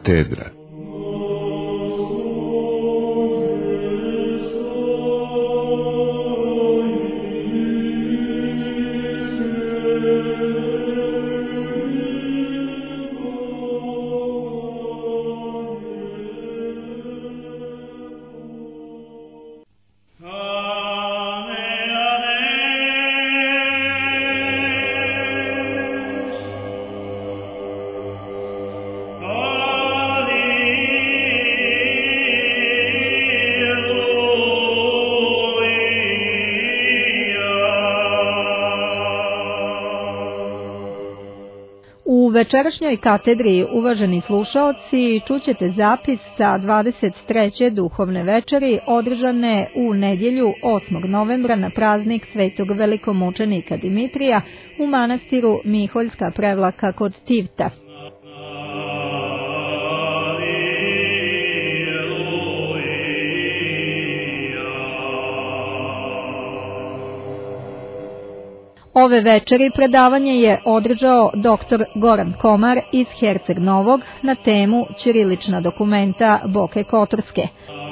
katedra. U večerašnjoj katedri, uvaženi slušaoci, čućete zapis sa 23. duhovne večeri održane u nedjelju 8. novembra na praznik svetog velikomučenika Dimitrija u manastiru Miholjska Prevlaka kod Tivta. Ove večeri predavanje je održao dr. Goran Komar iz Herceg Novog na temu ćirilična dokumenta Boke Kotorske.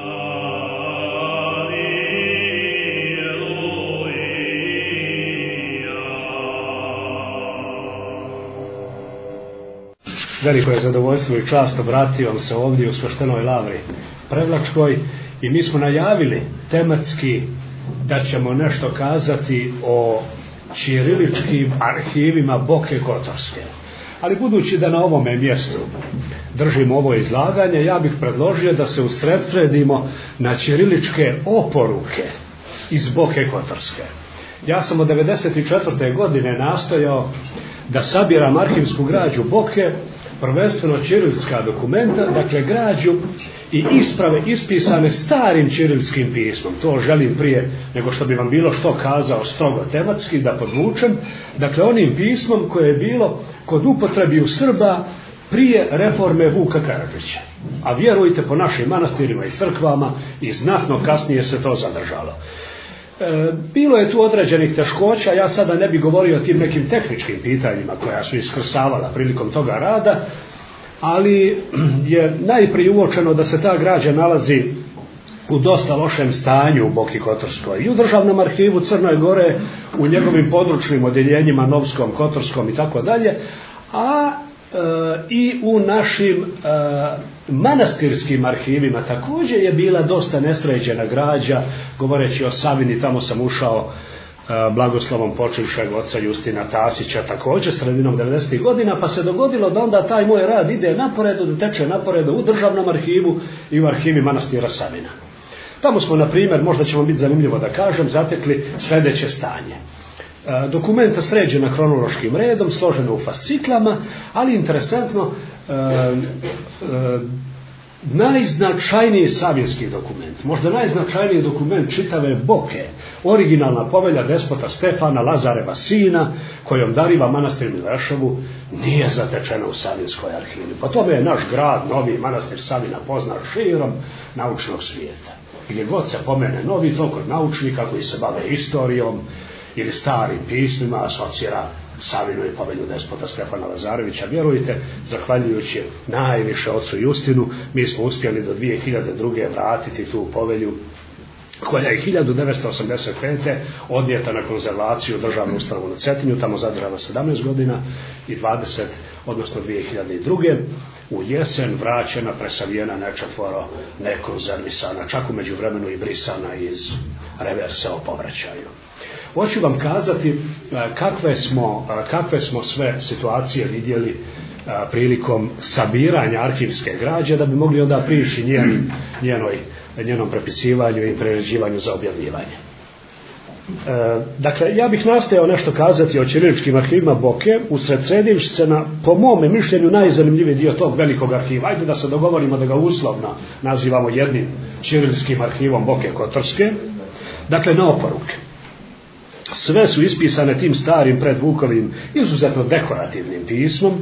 Veliko je zadovoljstvo i čast obratiti vam se ovdje u Sveštenoj Lavri Prevlačkoj i mi smo najavili tematski da ćemo nešto kazati o ćiriličkim arhivima Boke Kotorske. Ali budući da na ovome mjestu držimo ovo izlaganje, ja bih predložio da se usredsredimo na ćiriličke oporuke iz Boke Kotorske. Ja sam od 1994. godine nastojao da sabiram arhivsku građu Boke, prvenstveno ćirilska dokumenta, dakle građu i isprave ispisane starim ćirilskim pismom. To želim prije nego što bi vam bilo što kazao strogo tematski da podvučem. Dakle, onim pismom koje je bilo kod upotrebi u Srba prije reforme Vuka Karadžića. A vjerujte, po našim manastirima i crkvama i znatno kasnije se to zadržalo. Bilo je tu određenih teškoća, ja sada ne bih govorio o tim nekim tehničkim pitanjima koja su iskrsavala prilikom toga rada, ali je najprije uočeno da se ta građa nalazi u dosta lošem stanju u Boki Kotorskoj i u Državnom arhivu Crne Gore, u njegovim područnim odjeljenjima Novskom, Kotorskom i tako dalje, a i u našim manastirskim arhivima također je bila dosta nesređena građa. Govoreći o Savini, tamo sam ušao blagoslovom počivšeg oca Justina Tasića također sredinom 90. godina, pa se dogodilo da onda taj moj rad ide naporedu, da teče naporedu u Državnom arhivu i u arhivi manastira Savina. Tamo smo, na primjer, možda će vam biti zanimljivo da kažem, zatekli sljedeće stanje. Dokumenta sređena kronološkim redom, složena u fasciklama, ali interesantno, najznačajniji savinski dokument, možda najznačajniji dokument čitave Boke, originalna povelja despota Stefana, Lazareva sina, kojom dariva manastir Milešovu, nije zatečena u Savinskoj arhivi. Po tome je naš grad, novi manastir Savina, poznat širom naučnog svijeta. Gdje god se pomene novi, to kod naučnika koji se bave historijom ili starim pismima asocira Savinu i povelju despota Stefana Lazarevića. Vjerujte, zahvaljujući najviše ocu Justinu, mi smo uspjeli do 2002. vratiti tu povelju koja je 1985. odnijeta na konzervaciju u državnu ustanovu na Cetinju, tamo zadržana 17 godina i 20, odnosno 2002. u jesen vraćena, presavijena, nečetvoro, nekonzervisana, čak u međuvremenu i brisana iz reverse o povraćaju. Hoću vam kazati kakve smo sve situacije vidjeli prilikom sabiranja arhivske građe, da bi mogli onda prići njenom prepisivanju i preređivanju za objavljivanje. Dakle, ja bih nastojao nešto kazati o ćiriličkim arhivima Boke, usredsredivši se na, po mome mišljenju, najzanimljiviji dio tog velikog arhiva. Ajde da se dogovorimo da ga uslovno nazivamo jednim ćirilijskim arhivom Boke Kotorske. Dakle, na oporuke. Sve su ispisane tim starim predvukovim, izuzetno dekorativnim pismom.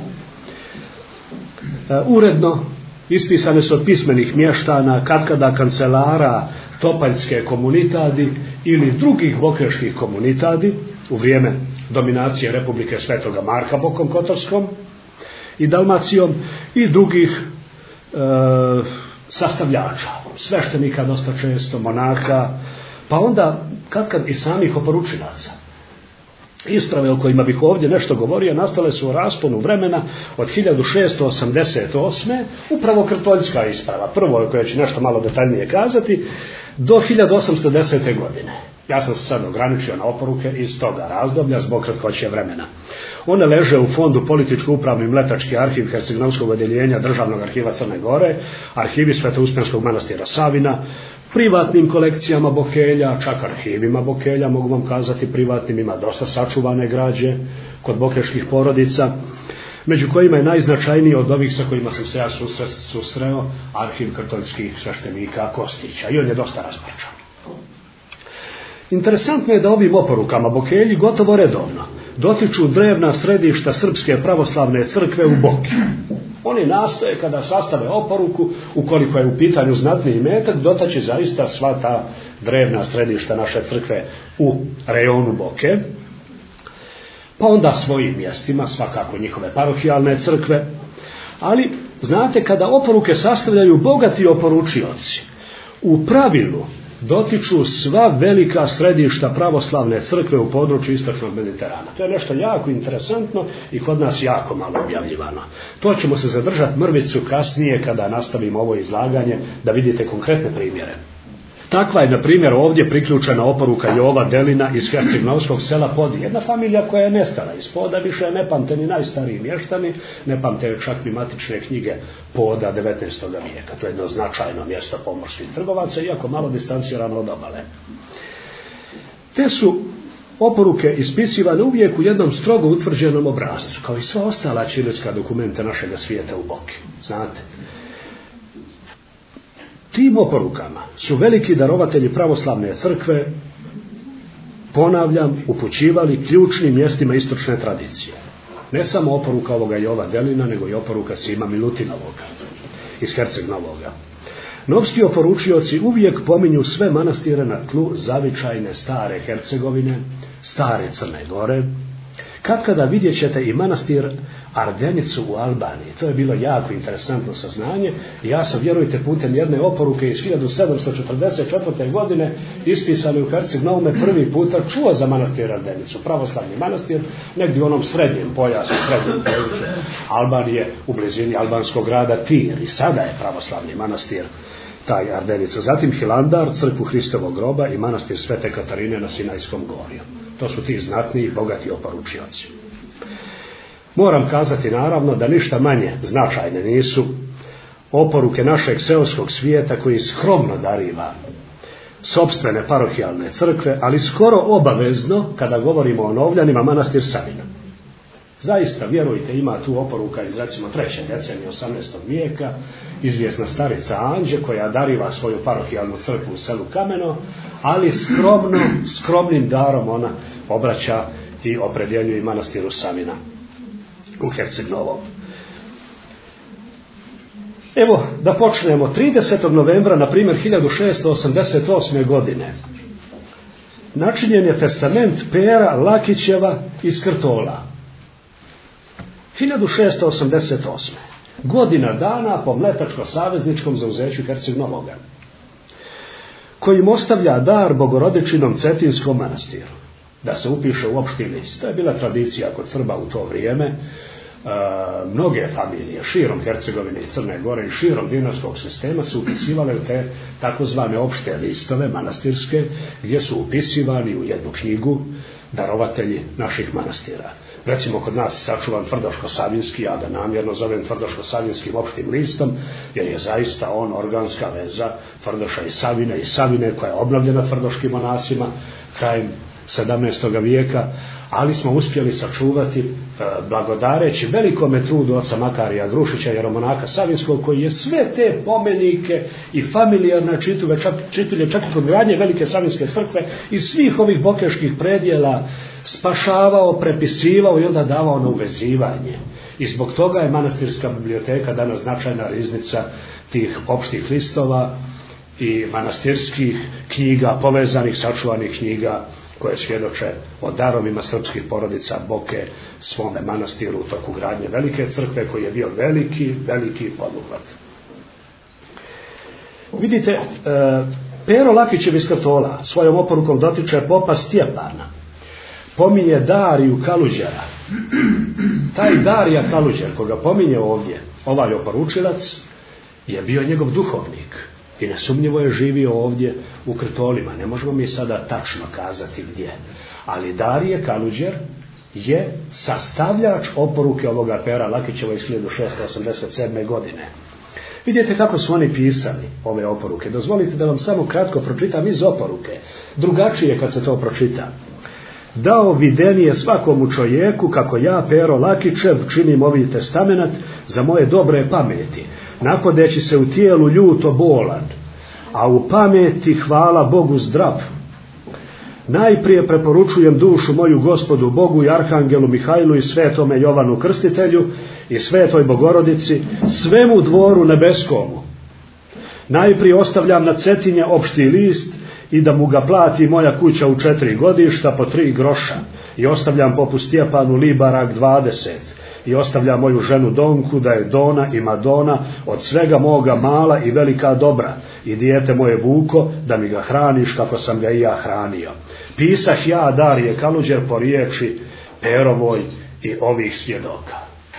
Uredno ispisane su od pismenih mještana, katkada kancelara Topaljske komunitadi ili drugih bokeških komunitadi u vrijeme dominacije Republike Svetoga Marka Bokom Kotorskom i Dalmacijom i drugih sastavljača, sveštenika dosta često, monaha, pa onda kad i samih oporučilaca. Isprave o kojima bih ovdje nešto govorio nastale su u rasponu vremena od 1688. upravo krtoljska isprava, prvo koje ću nešto malo detaljnije kazati, do 1810. godine. Ja sam se sad ograničio na oporuke iz toga razdoblja zbog kratkoće vremena. One leže u fondu političko-upravni mletački arhiv Herceg-Novskog odjeljenja Državnog arhiva Crne Gore, arhivi Svetouspjanskog manastira Savina, privatnim kolekcijama Bokelja, čak arhivima Bokelja, mogu vam kazati privatnim, ima dosta sačuvane građe kod bokeških porodica, među kojima je najznačajniji od ovih sa kojima sam se ja susreo arhiv krtoljskih sveštenika Kostića, i on je dosta rasparčan. Interesantno je da ovim oporukama Bokelji gotovo redovno dotiču drevna središta Srpske pravoslavne crkve u Boki. Oni nastoje kada sastave oporuku, ukoliko je u pitanju znatni imetak, dotaći zaista sva ta drevna središta naše crkve u rejonu Boke, pa onda svojim mjestima, svakako njihove parohijalne crkve. Ali, znate, kada oporuke sastavljaju bogati oporučioci, u pravilu dotiču sva velika središta pravoslavne crkve u području istočnog Mediterana. To je nešto jako interesantno i kod nas jako malo objavljivano. To ćemo se zadržati mrvicu kasnije kada nastavimo ovo izlaganje, da vidite konkretne primjere. Takva je, na primjer, ovdje priključena oporuka Jova Delina iz Herceg-Novskog sela Podi. Jedna familija koja je nestala iz Poda, više ne pamte ni najstariji mještani, ne pamte čak ni matične knjige Poda 19. vijeka. To je jedno značajno mjesto pomorskih trgovaca, iako malo distancirano od obale. Te su oporuke ispisivane uvijek u jednom strogo utvrđenom obrascu, kao i sva ostala ćirilska dokumenta našega svijeta u Boki. Znate, tim oporukama su veliki darovatelji pravoslavne crkve, ponavljam, upućivali ključnim mjestima istočne tradicije. Ne samo oporuka ovoga Jova Delina, nego i oporuka Sima Milutinovoga iz Herceg-Novoga. Novski oporučioci uvijek pominju sve manastire na tlu zavičajne stare Hercegovine, stare Crne Gore. Katkada vidjet ćete i manastir Ardenicu u Albaniji. To je bilo jako interesantno saznanje. Ja sam, vjerujte, putem jedne oporuke iz 1744. godine ispisali u Herceg-Novome prvi puta čuo za manastir Ardenicu, pravoslavni manastir, negdje u onom srednjem pojasu, srednjem području Albanije, u blizini albanskog grada Tir. I sada je pravoslavni manastir taj Ardenica. Zatim Hilandar, crkvu Hristovog groba i manastir Svete Katarine na Sinajskom gorju. To su ti znatni i bogati oporučioci. Moram kazati naravno da ništa manje značajne nisu oporuke našeg seoskog svijeta koji skromno dariva sopstvene parohijalne crkve, ali skoro obavezno, kada govorimo o Novljanima, manastir Savina. Zaista, vjerujte, ima tu oporuka iz recimo 3. decenije 18. vijeka, izvjesna starica Anđe koja dariva svoju parohijalnu crkvu u selu Kameno, ali skromnim darom ona obraća i opredjeljuje manastiru Savina u Herceg-Novom. Evo, da počnemo. 30. novembra, na primjer, 1688. godine načinjen je testament Pera Lakićeva iz Krtola. 1688. godina dana po mletačko-savezničkom zauzeću Herceg-Novoga, kojim ostavlja dar Bogorodičinom Cetinskom manastiru da se upiše u opšti list. To je bila tradicija kod Srba u to vrijeme. Mnoge familije širom Hercegovine i Crne Gore i širom dinarskog sistema su upisivale u te takozvane opšte listove manastirske, gdje su upisivani u jednu knjigu darovatelji naših manastira. Recimo, kod nas sačuvan Tvrdoško-Savinski, ja ga namjerno zovem Tvrdoško-Savinskim opštim listom, jer je zaista on organska veza Tvrdoša i Savine koja je obnovljena tvrdoškim monasima krajem 17. vijeka, ali smo uspjeli sačuvati blagodareći velikome trudu oca Makarija Grušića, jeromonaha Savinskog, koji je sve te pomenike i familijarne čitulje, čak i progradnje velike Savinske crkve iz svih ovih bokeških predjela spašavao, prepisivao i onda davao na uvezivanje. I zbog toga je manastirska biblioteka danas značajna riznica tih opštih listova i manastirskih knjiga, povezanih, sačuvanih knjiga koje svjedoče o darovima srpskih porodica Boke svome manastiru u toku gradnje velike crkve, koji je bio veliki poduhvat. Vidite, Pero Lakićev iz Krtola svojom oporukom dotiče popa Stjepana, pominje Dariju Kaluđera. Taj Darija Kaluđer, koga pominje ovdje ovaj oporučilac, je bio njegov duhovnik i nesumnjivo je živio ovdje u Krtolima. Ne možemo mi sada tačno kazati gdje, ali Darije Kaluđer je sastavljač oporuke ovoga Pera Lakićeva iz 1687. godine. Vidite kako su oni pisali ove oporuke. Dozvolite da vam samo kratko pročitam iz oporuke. Drugačije kad se to pročita. Dao videnije svakomu čovjeku kako ja, Pero Lakićev, činim ovi testamenat za moje dobre pameti, nahodeći se u tijelu ljuto bolan, a u pameti hvala Bogu zdrav. Najprije preporučujem dušu moju Gospodu Bogu i Arhangelu Mihajlu i Svetome Jovanu Krstitelju i Svetoj Bogorodici, svemu dvoru nebeskomu. Najprije ostavljam na Cetinje opšti list i da mu ga plati moja kuća u 4 godišta po 3 groša. I ostavljam popu Stjepanu libarak 20. I ostavljam moju ženu Donku da je Dona i Madona od svega moga mala i velika dobra. I dijete moje Vuko da mi ga hraniš kako sam ga i ja hranio. Pisah ja, Darije Kaluđer, po riječi Perovoj i ovih svjedoka.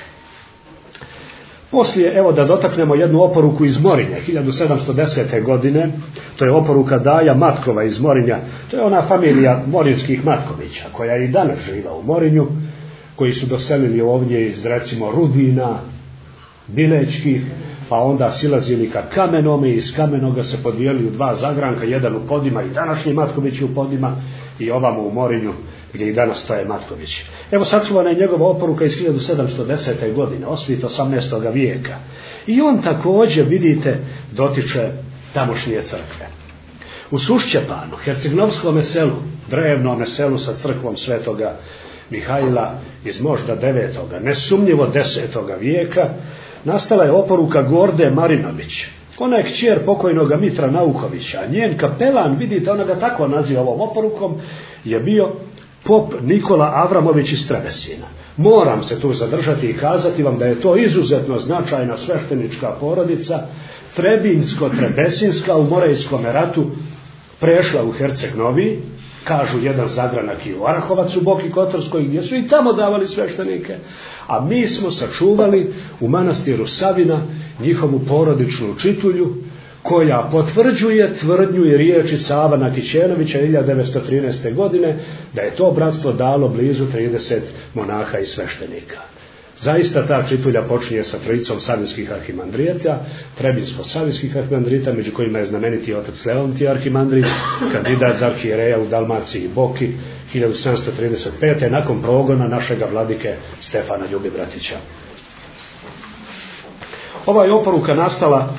Poslije, evo da dotaknemo jednu oporuku iz Morinja, 1710. godine, to je oporuka Daja Matkova iz Morinja, to je ona familija morinskih Matkovića, koja je i danas živa u Morinju, koji su doselili ovdje iz, recimo, Rudina, Bilečkih, pa onda silazili ka Kamenome i iz Kamenoga se podijeli u 2 zagranka, jedan u Podima i današnji Matkovići u Podima i ovamo u Morinju gdje i danas stoje Matkovići. Evo sačuvana je njegova oporuka iz 1710. godine, osvit 18. vijeka. I on također, vidite, dotiče tamošnje crkve. U Sušćepanu, Hercegnovskom selu, drevnom selu sa crkvom Svetoga Mihajla iz možda 9. nesumnjivo 10. vijeka, nastala je oporuka Gorde Marinović. Ona je kćer pokojnoga Mitra Naukovića, a njen kapelan, vidite, ona ga tako naziva ovom oporukom, je bio pop Nikola Avramović iz Trebesina. Moram se tu zadržati i kazati vam da je to izuzetno značajna sveštenička porodica, Trebinsko-Trebesinska u Morejskom ratu prešla u Herceg Novi, kažu jedan zagranak i u Arahovac u Boki Kotorskoj, gdje su i tamo davali sveštenike, a mi smo sačuvali u manastiru Savina njihovu porodičnu učitulju, koja potvrđuje tvrdnju i riječi Sava Nakićenovića 1913. godine da je to bratstvo dalo blizu 30 monaha i sveštenika. Zaista ta čitulja počinje sa trojicom savinskih arhimandrijata, Trebinsko-savinskih arhimandrita, među kojima je znameniti otac Leontij arhimandrit, kandidat za arhijereja u Dalmaciji i Boki 1735. nakon progona našega vladike Stefana Ljubibratića. Ova je oporuka nastala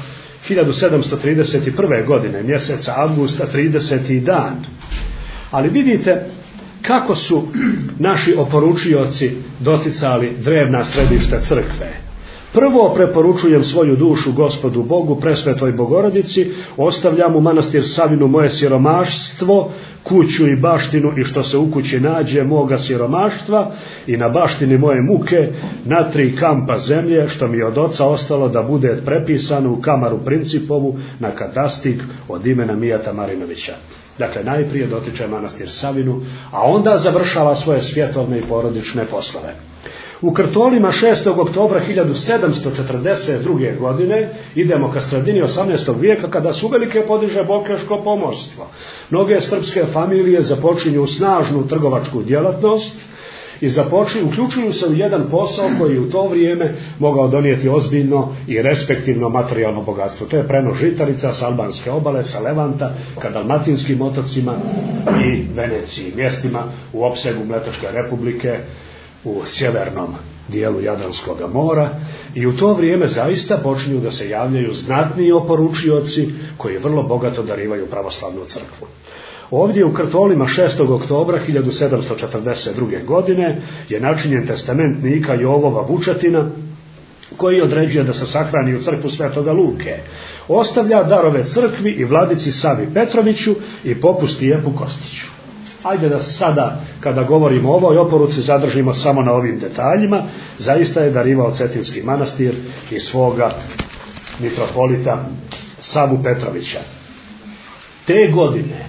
1731. godine, mjeseca avgusta, 30. dan. Ali vidite kako su naši oporučioci doticali drevna središta crkve. Prvo preporučujem svoju dušu Gospodu Bogu, presvetoj Bogorodici, ostavljam u manastir Savinu moje siromaštvo, kuću i baštinu i što se u kući nađe moga siromaštva i na baštini moje muke na 3 kampa zemlje što mi je od oca ostalo da bude prepisano u kamaru Principovu na katastik od imena Mijata Marinovića. Dakle, najprije dotiče manastir Savinu, a onda završava svoje svjetovne i porodične poslove. U Krtolima 6. oktobra 1742. godine idemo ka sredini 18. vijeka kada su uvelike podiže Bokeško pomorstvo. Mnoge srpske familije započinju snažnu trgovačku djelatnost i uključuju se u jedan posao koji u to vrijeme mogao donijeti ozbiljno i respektivno materijalno bogatstvo. To je prenos žitarica s albanske obale, sa Levanta, ka dalmatinskim otocima i Veneciji, mjestima u opsegu Mletačke republike, u sjevernom dijelu Jadranskog mora, i u to vrijeme zaista počinju da se javljaju znatniji oporučioci koji vrlo bogato darivaju pravoslavnu crkvu. Ovdje u Krtolima 6. oktobra 1742. godine je načinjen testament Nika Jovova Vučetina, koji određuje da se sahrani u crkvu Svetoga Luke. Ostavlja darove crkvi i vladici Savi Petroviću i popu Stijepu Kostiću. Ajde da sada, kada govorimo o ovoj oporuci, zadržimo samo na ovim detaljima. Zaista je darivao Cetinski manastir i svoga mitropolita Savu Petrovića. Te godine,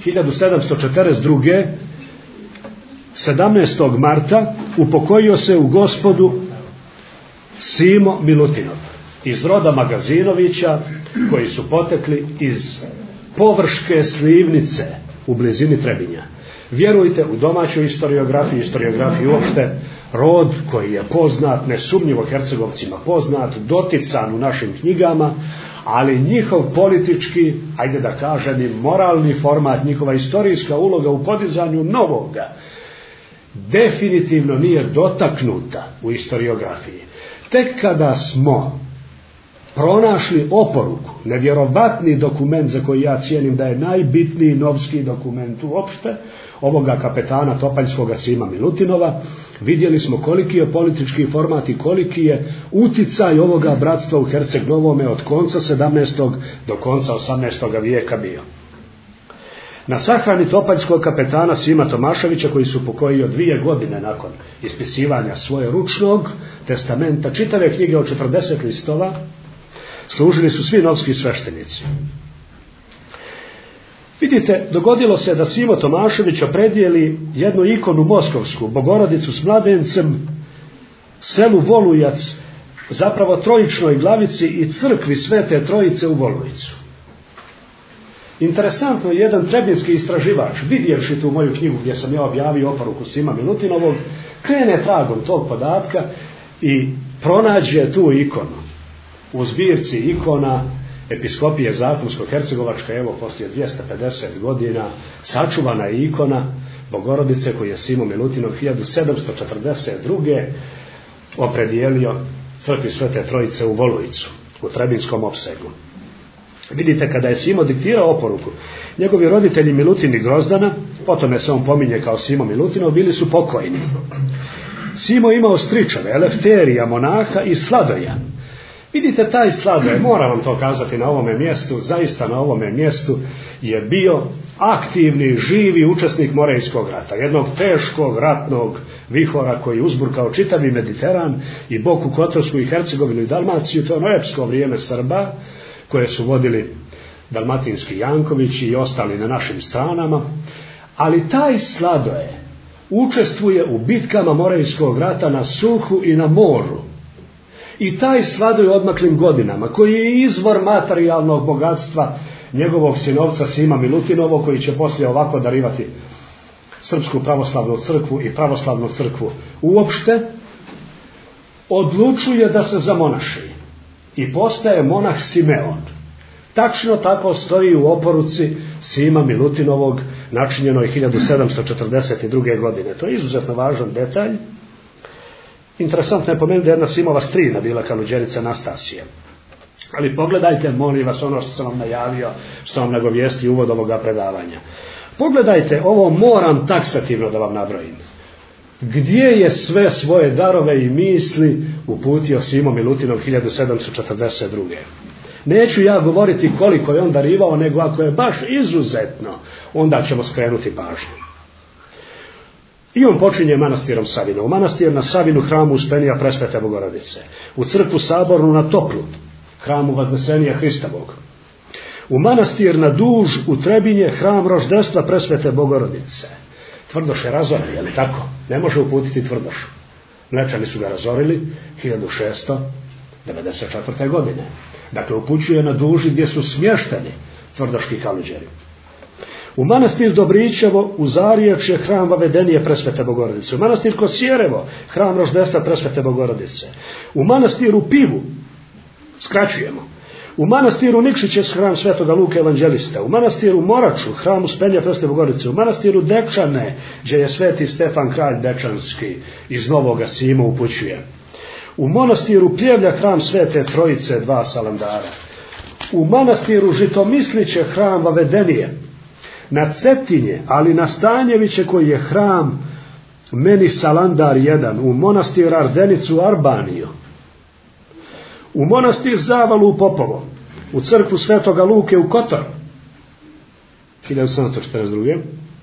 1742. 17. marta upokojio se u Gospodu Simo Milutinov iz roda Magazinovića, koji su potekli iz Površke Slivnice u blizini Trebinja. Vjerujte, u domaćoj historiografiji uopšte, rod koji je poznat, nesumnjivo Hercegovcima poznat, dotican u našim knjigama, ali njihov politički, ajde da kažem, i moralni format, njihova istorijska uloga u podizanju novoga, definitivno nije dotaknuta u historiografiji. Tek kada smo pronašli oporuku, nevjerovatni dokument za koji ja cijenim da je najbitniji novski dokument uopšte, ovoga kapetana Topaljskoga Sima Milutinova, vidjeli smo koliki je politički format i koliki je uticaj ovoga bratstva u Herceg Novome od konca 17. do konca 18. vijeka bio. Na sahrani Topaljskog kapetana Sima Tomaševića, koji su pokojio 2 godine nakon ispisivanja svoje ručnog testamenta, čitave knjige od 40 listova, služili su svi novski sveštenici. Vidite, dogodilo se da Simo Tomašević opredijeli jednu ikonu moskovsku, Bogorodicu s mladencem, selu Volujac, zapravo Trojičnoj glavici i crkvi Svete Trojice u Volujcu. Interesantno, jedan trebinski istraživač, vidjevši tu moju knjigu gdje sam ja objavio oporuku Sima Milutinovog, krene tragom tog podatka i pronađe tu ikonu. U zbirci ikona Episkopije Zakonsko-Hercegovačka, evo poslije 250 godina, sačuvana je ikona Bogorodice koju je Simo Milutinov 1742. opredijelio crkvi Svete Trojice u Volujcu, u trebinskom opsegu. Vidite, kada je Simo diktirao oporuku, njegovi roditelji Milutin i Grozdana, potome se on pominje kao Simo Milutinov, bili su pokojni. Simo imao stričeve, Elefterija, monaha i Sladoja. Vidite, taj Sladoj, moram vam to kazati na ovome mjestu, zaista na ovome mjestu je bio aktivni, živi učesnik Morejskog rata, jednog teškog ratnog vihora koji je uzburkao čitavi Mediteran i Boku Kotorsku i Hercegovinu i Dalmaciju. To je ono epsko vrijeme Srba koje su vodili dalmatinski Jankovići i ostali na našim stranama, ali taj Sladoje učestvuje u bitkama Morejskog rata na suhu i na moru. I taj Sladoje u odmaklim godinama, koji je izvor materijalnog bogatstva njegovog sinovca Sima Milutinovog, koji će poslije ovako darivati Srpsku pravoslavnu crkvu i pravoslavnu crkvu uopšte, odlučuje da se zamonaši i postaje monah Simeon. Tačno tako stoji u oporuci Sima Milutinovog, načinjenoj 1742. godine. To je izuzetno važan detalj. Interesantno je pomenuti da jedna Simova strina bila kaluđerica Nastasija. Ali pogledajte, molim vas, ono što sam vam najavio, što sam vam nagovijestio uvod ovoga predavanja. Pogledajte, ovo moram taksativno da vam nabrojim. Gdje je sve svoje darove i misli uputio Simo Milutinov 1742. Neću ja govoriti koliko je on darivao, nego ako je baš izuzetno, onda ćemo skrenuti pažnju. I on počinje manastirom Savinu. U manastir na Savinu, hramu Uspenija Presvete Bogorodice. U crkvu Sabornu na Toplu, hramu Vaznesenija Hristovog. U manastir na Duž u Trebinje, hram Roždestva Presvete Bogorodice. Tvrdoš je razoren, je li tako? Ne može uputiti Tvrdoš. Mlečani su ga razorili 1694. godine. Dakle, upućuje na Duži gdje su smješteni tvrdoški kaluđeri. U manastir Dobrićevo u Zariječje, hram Vavedenije Presvete Bogorodice. U manastir Kosjerevo, hram Roždestva Presvete Bogorodice. U manastiru Pivu, skraćujemo, u manastiru Nikšiće, hram Svetoga Luke Evanđelista. U manastiru Moraču, hram Uspenja Presvete Bogorodice. U manastiru Dečane, gdje je sveti Stefan Kralj Dečanski iz Novoga Sima upućuje. U manastiru Pljevlja, hram Svete Trojice, 2 salandara. U manastiru Žitomisliće, hram Vavedenije. Na Cetinje, ali na Stanjeviće, koji je hram Meni Salandar 1, u monastir Ardenicu Arbaniju, u monastir Zavalu u Popovo, u crkvu Svetoga Luke u Kotor 1742,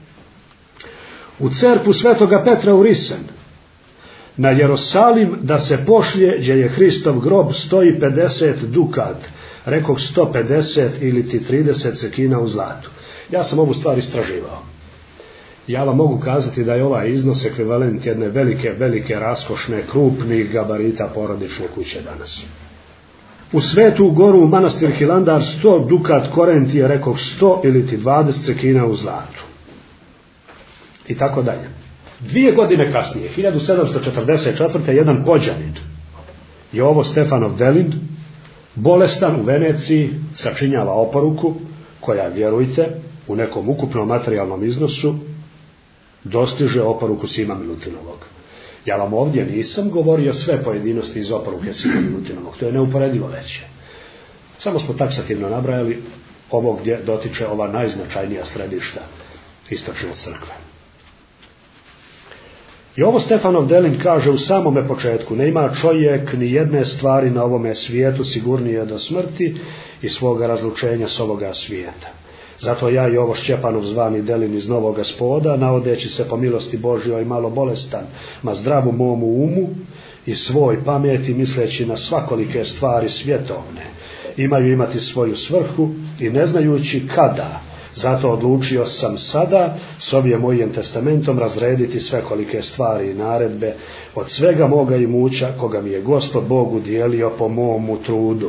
u crkvu Svetoga Petra u Risen, na Jerusalim da se pošlje, gdje je Hristov grob, stoji 50 dukat Rekog 150 ili ti 30 sekina u zlatu. Ja sam ovu stvar istraživao. Ja vam mogu kazati da je ovaj iznos ekvivalent jedne velike, raskošne, krupnih gabarita porodične kuće danas. U Svetu Goru, u manastir Hilandar, 100 dukat korentije, rekog 100 ili ti 20 sekina u zlatu. I tako dalje. 2 godine kasnije, 1744. jedan Pođanin, Jovo Stefanov Delin, bolestan u Veneciji, sačinjava oporuku koja, vjerujte, u nekom ukupnom materijalnom iznosu dostiže oporuku Sima Milutinovog. Ja vam ovdje nisam govorio sve pojedinosti iz oporuke Sima Milutinovog, to je neuporedivo veće. Samo smo taksativno nabrajali ovo gdje dotiče ova najznačajnija središta istočne crkve. Jovo Stefanov Delin kaže u samome početku: ne ima čovjek ni jedne stvari na ovome svijetu sigurnije do smrti i svoga razlučenja s ovoga svijeta. Zato ja, Jovo Šćepanov zvani Delin iz Novoga Spoda, navodeći se po milosti Božjoj malo bolestan, ma zdrav u momu umu i svoj pameti, misleći na svakolike stvari svjetovne, imaju imati svoju svrhu i ne znajući kada, zato odlučio sam sada s ovim mojim testamentom razrediti svekolike stvari i naredbe od svega moga imuća koga mi je Gospod Bog udijelio po momu trudu.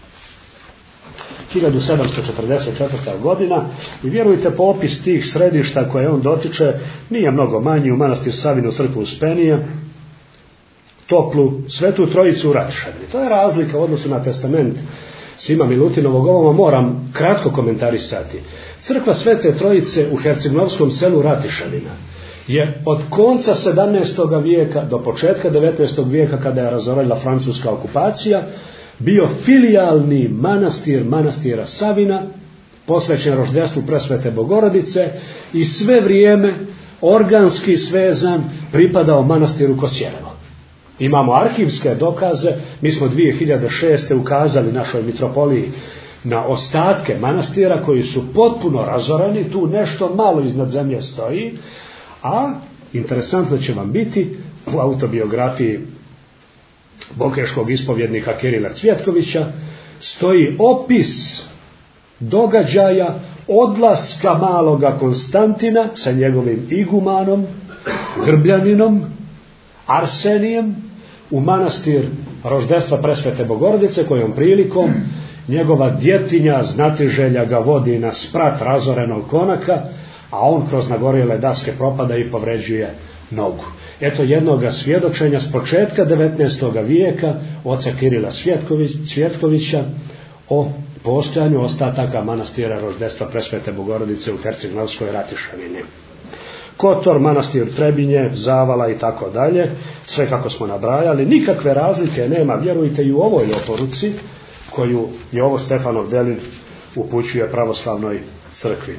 1744. godina, i vjerujte, popis tih središta koje on dotiče nije mnogo manji. U manastir Savinu, crkvu Uspenije, Toplu, Svetu Trojicu u Ratišani. To je razlika u odnosu na testament Sima Milutinovog. Ovo moram kratko komentarisati. Crkva Svete Trojice u hercegnovskom selu Ratišanina je od konca 17. vijeka do početka 19. vijeka, kada je razorila francuska okupacija, bio filijalni manastir manastira Savina, posvećen roždestvu Presvete Bogorodice, i sve vrijeme organski svezan pripadao manastiru Kosjerevo. Imamo arhivske dokaze. Mi smo 2006. ukazali našoj mitropoliji na ostatke manastira koji su potpuno razoreni. Tu nešto malo iznad zemlje stoji, a interesantno će vam biti u autobiografiji bokeškog ispovjednika Kirila Cvjetkovića stoji opis događaja odlaska maloga Konstantina sa njegovim igumanom, Grbljaninom, Arsenijem u manastir roždestva Presvete Bogorodice, kojom prilikom njegova djetinja Znatiželja ga vodi na sprat razorenog konaka, a on kroz nagorjele daske propada i povređuje nogu. Eto jednoga svjedočenja s početka 19. vijeka oca Kirila Cvjetkovića o postojanju ostataka manastira roždestva Presvete Bogorodice u hercegnovskoj Ratišanini. Kotor, manastir Trebinje, Zavala i tako dalje, sve kako smo nabrajali. Nikakve razlike nema, vjerujte, i u ovoj oporuci koju je ovo Stefanov Delin upućuje pravoslavnoj crkvi.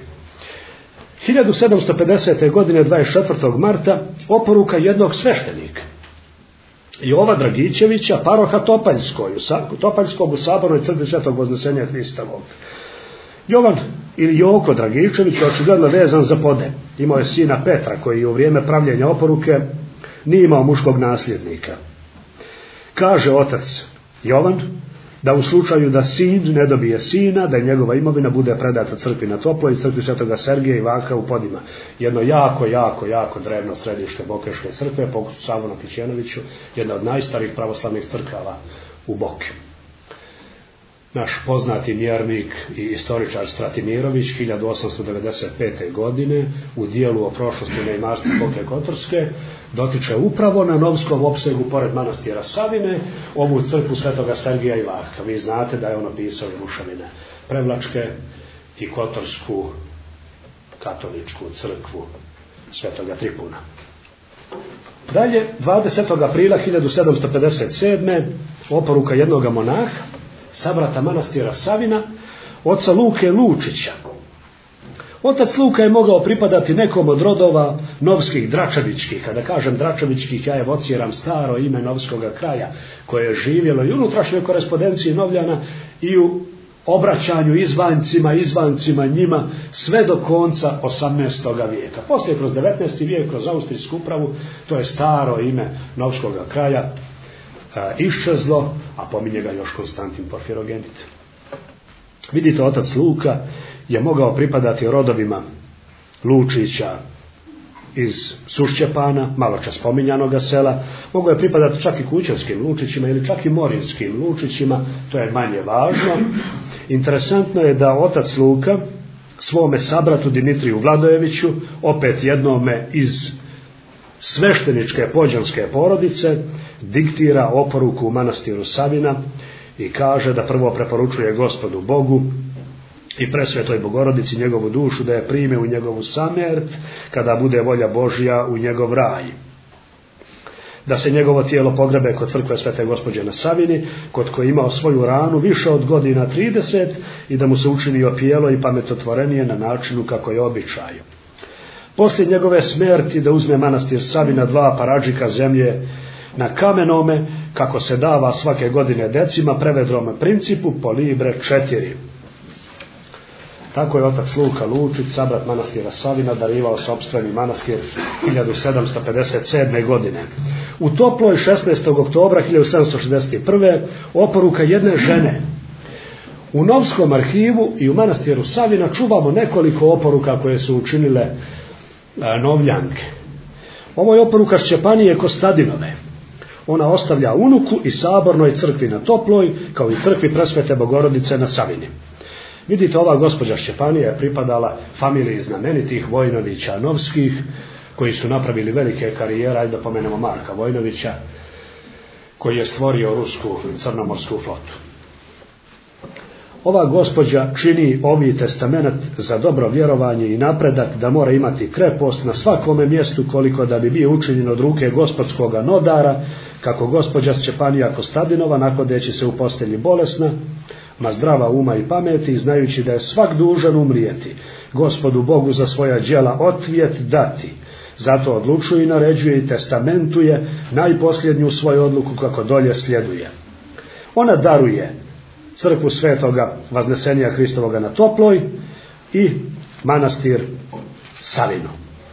1750. godine 24. marta oporuka jednog sveštenika, Jova Dragićevića, paroha Topaljskog u sabornoj crkvi Svetog Voznesenja Hristovog. Jovan ili Joko Dragičević je očigledno vezan za Pode. Imao je sina Petra koji u vrijeme pravljenja oporuke nije imao muškog nasljednika. Kaže otac Jovan da u slučaju da sin ne dobije sina, da njegova imovina bude predata crkvi na Toplo i crkvi Svetoga Sergija i Vaka u Podima. Jedno jako drevno središte Bokeške crkve, po Savonu Kićenoviću, jedna od najstarijih pravoslavnih crkava u Boki. Naš poznati mjernik i istoričar Stratimirović 1895. godine u dijelu o prošlosti neimarstva Boke Kotorske dotiče upravo na Novskom opsegu pored manastira Savine ovu crkvu Svetoga Sergija i Vaka. Vi znate da je on opisao i ruševine Prevlačke i Kotorsku katoličku crkvu Svetoga Tripuna. Dalje, 20. aprila 1757. oporuka jednoga monaha, sabrata manastira Savina, oca Luke Lučića. Otac Luka je mogao pripadati nekom od rodova novskih Dračevićkih. Kada kažem Dračevićkih, ja evociram staro ime novskoga kraja koje je živjelo i unutrašnjoj korespondenciji Novljana i u obraćanju izvancima njima sve do konca 18. vijeka. Poslije kroz 19. vijek, kroz austrijsku upravu, to je staro ime novskoga kraja iščezlo, a pominje ga još Konstantin Porfirogenit. Vidite, otac Luka je mogao pripadati rodovima Lučića iz Sušćepana, malo čas spominjanoga sela, mogao je pripadati čak i Kućevskim Lučićima ili čak i Morinskim Lučićima, to je manje važno. Interesantno je da otac Luka svome sabratu Dimitriju Vladojeviću, opet jednome iz svešteničke pođanske porodice, diktira oporuku u manastiru Savina i kaže da prvo preporučuje Gospodu Bogu i presvetoj Bogorodici njegovu dušu da je prime u njegovu samert kada bude volja Božja u njegov raj. Da se njegovo tijelo pogrebe kod crkve Svete Gospođe na Savini, kod koje imao svoju ranu više od godina 30 i da mu se učini opijelo i pametotvorenije na načinu kako je običaju. Poslije njegove smrti da uzme manastir Savina 2 paradžika zemlje na kamenome, kako se dava svake godine decima, prevedrome principu po libre 4. Tako je otac Luka Lučić, sabrat manastira Savina, darivao sopstveni manastir 1757. godine. U Toploj 16. oktobra 1761. oporuka jedne žene. U Novskom arhivu i u manastiru Savina čuvamo nekoliko oporuka koje su učinile Novljanke. Ovo je oporuka Šćepanije Kostadinove. Ona ostavlja unuku i sabornoj crkvi na Toploj, kao i crkvi Presvete Bogorodice na Savini. Vidite, ova gospođa Šćepanija je pripadala familiji znamenitih Vojnovića Novskih, koji su napravili velike karijere. Ajde da pomenemo Marka Vojnovića, koji je stvorio rusku crnomorsku flotu. Ova gospođa čini ovi testament za dobro vjerovanje i napredak, da mora imati krepost na svakome mjestu koliko da bi bio učinjen od ruke gospodskoga nodara, kako gospođa Šćepanija Kostadinova, nakodeći se u postelji bolesna, ma zdrava uma i pameti, znajući da je svak dužan umrijeti, Gospodu Bogu za svoja djela otvijet dati. Zato odlučuje i naređuje i testamentuje najposljednju svoju odluku kako dolje sljeduje. Ona daruje crkvu Svetoga Vaznesenja Hristovoga na Toploj i manastir Savinu.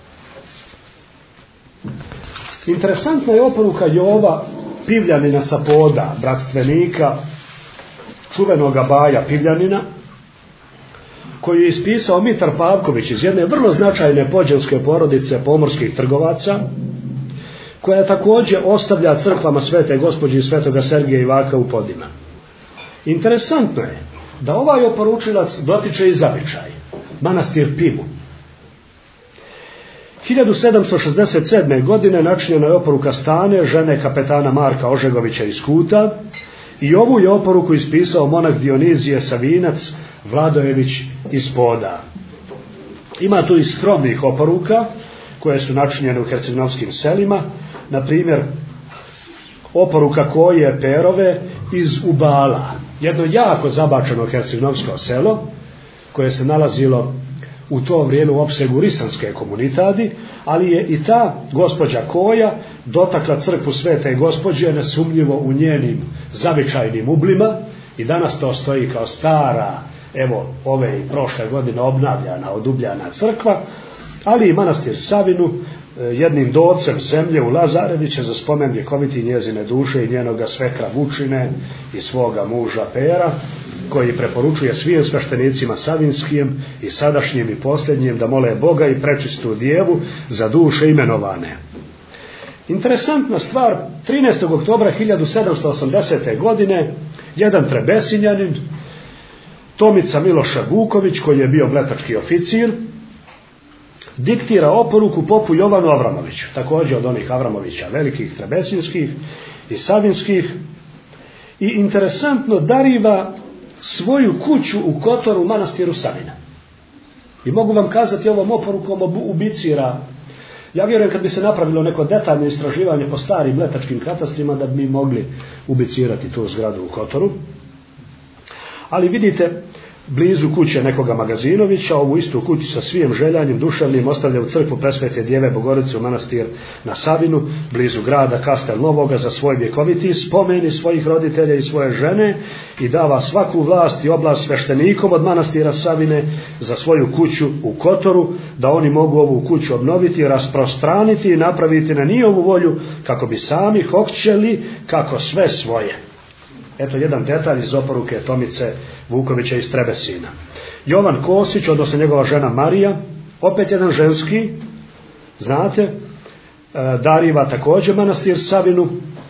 Interesantna je oporuka Jova Pivljanina sa Poda, bratstvenika čuvenoga Baja Pivljanina, koji je ispisao Mitar Pavković iz jedne vrlo značajne pođanske porodice pomorskih trgovaca, koja također ostavlja crkvama Svete Gospođe i Svetoga Sergija i Vaka u Podima. Interesantno je da ovaj oporučilac dotiče i zavičaj, manastir Pivu. 1767. godine načinjena je oporuka Stane, žene kapetana Marka Ožegovića iz Kuta, i ovu je oporuku ispisao monah Dionizije Savinac Vladojević iz Poda. Ima tu i skromnih oporuka koje su načinjene u hercegovskim selima, na primjer oporuka Koje Perove iz Ubala, jedno jako zabačeno hercegovsko selo koje se nalazilo u to vrijeme u opsegu risanske komunitadi, ali je i ta gospođa Koja dotakla crkvu Svete Gospođe nesumnjivo u njenim zavičajnim ublima i danas to stoji kao stara, evo ove i prošle godine obnavljana, odubljana crkva, ali i manastir Savinu jednim docem zemlje u Lazareviće za spomen vjekoviti njezine duše i njenoga svekra Vučine i svoga muža Pera, koji preporučuje svim sveštenicima savinskim i sadašnjim i posljednjim da mole Boga i prečistu djevu za duše imenovane. Interesantna stvar, 13. oktobra 1780. godine jedan Trebesinjanin, Tomica Miloša Vuković, koji je bio bletački oficir, diktira oporuku popu Jovanu Avramoviću, također od onih Avramovića velikih trebesinskih i savinskih, i interesantno dariva svoju kuću u Kotoru manastiru Savina. I mogu vam kazati, ovom oporukom ubicira. Ja vjerujem kad bi se napravilo neko detaljno istraživanje po starim letačkim katastrima da bi mogli ubicirati tu zgradu u Kotoru. Ali vidite, blizu kuće nekoga Magazinovića, ovu istu kuću sa svim željanjem duševnim ostavlja u crkvu Presvete Djeve Bogorodice u manastir na Savinu, blizu grada Kastel Novoga, za svoj vjekoviti spomeni svojih roditelja i svoje žene, i dava svaku vlast i oblast sveštenikom od manastira Savine za svoju kuću u Kotoru, da oni mogu ovu kuću obnoviti, rasprostraniti i napraviti na njihovu volju, kako bi sami hoćeli kako sve svoje. Eto jedan detalj iz oporuke Tomice Vukovića iz Trebesina. Jovan Kosić, odnosno njegova žena Marija, opet jedan ženski, znate, dariva također manastir Savinu,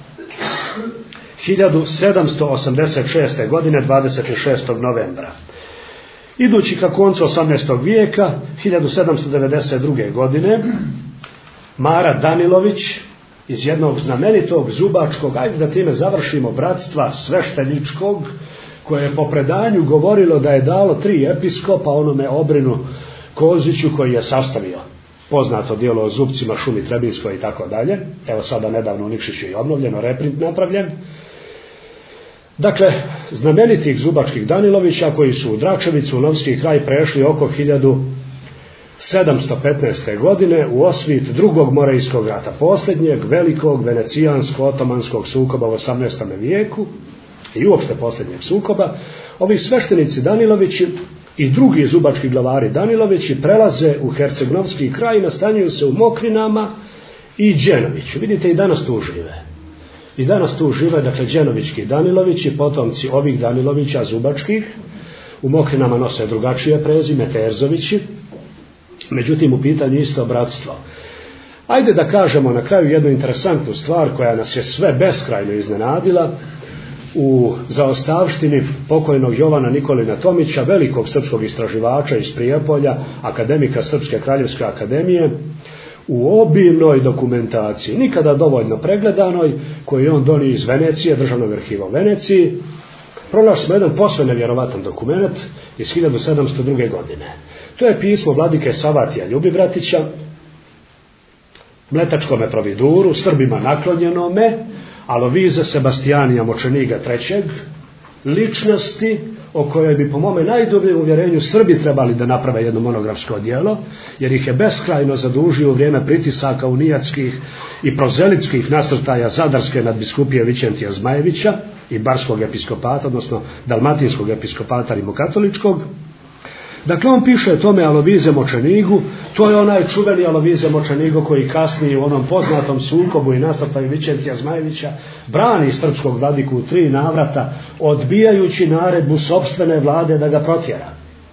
1786. godine, 26. novembra. Idući ka koncu 18. vijeka, 1792. godine, Mara Danilović iz jednog znamenitog zubačkog, ajde da time završimo, bratstva svešteničkog, koje je po predanju govorilo da je dalo 3 episkopa onome Obrinu Koziću koji je sastavio poznato djelo o zubcima, šumi Trebinskoj i tako dalje. Evo sada nedavno u Nikšiću je obnovljeno, reprint napravljen. Dakle, znamenitih zubačkih Danilovića koji su u Dračevicu, u Novski kraj prešli oko 1715. godine u osvit drugog Morejskog rata, posljednjeg velikog venecijansko-otomanskog sukoba u 18. vijeku i uopšte posljednjeg sukoba. Ovi sveštenici Danilovići i drugi zubački glavari Danilovići prelaze u Herceg-Novski kraj i nastanjuju se u Mokrinama i Đenoviću. Vidite, i danas tu žive. I danas tu žive, dakle, Đenovićki Danilovići, potomci ovih Danilovića zubačkih. U Mokrinama nose drugačije prezime, Terzovići. Međutim, u pitanju isto bratstvo. Ajde da kažemo na kraju jednu interesantnu stvar koja nas je sve beskrajno iznenadila. U zaostavštini pokojnog Jovana Nikolina Tomića, velikog srpskog istraživača iz Prijepolja, akademika Srpske kraljevske akademije, u obilnoj dokumentaciji, nikada dovoljno pregledanoj, koju je on donio iz Venecije, Državnog arhiva u Veneciji, pronašli smo jedan posve nevjerovatan dokument iz 1702. godine. To je pismo vladike Savatija Ljubibratića, mletačkome providuru, Srbima naklonjenome, Alovize Sebastijanija Močeniga III, ličnosti o kojoj bi po mome najdubljem uvjerenju Srbi trebali da naprave jedno monografsko djelo, jer ih je beskrajno zadužio u vrijeme pritisaka unijatskih i prozelitskih nasrtaja Zadarske nadbiskupije Vičentija Zmajevića i Barskog episkopata, odnosno Dalmatinskog episkopata rimokatoličkog. Dakle, on piše tome Alovize Močenigu, to je onaj čuveni Alovize Močenigo koji kasnije u onom poznatom sukobu i nasrtaju Vičentija Zmajevića brani srpskog vladiku u 3 navrata, odbijajući naredbu sopstvene vlade da ga protjera.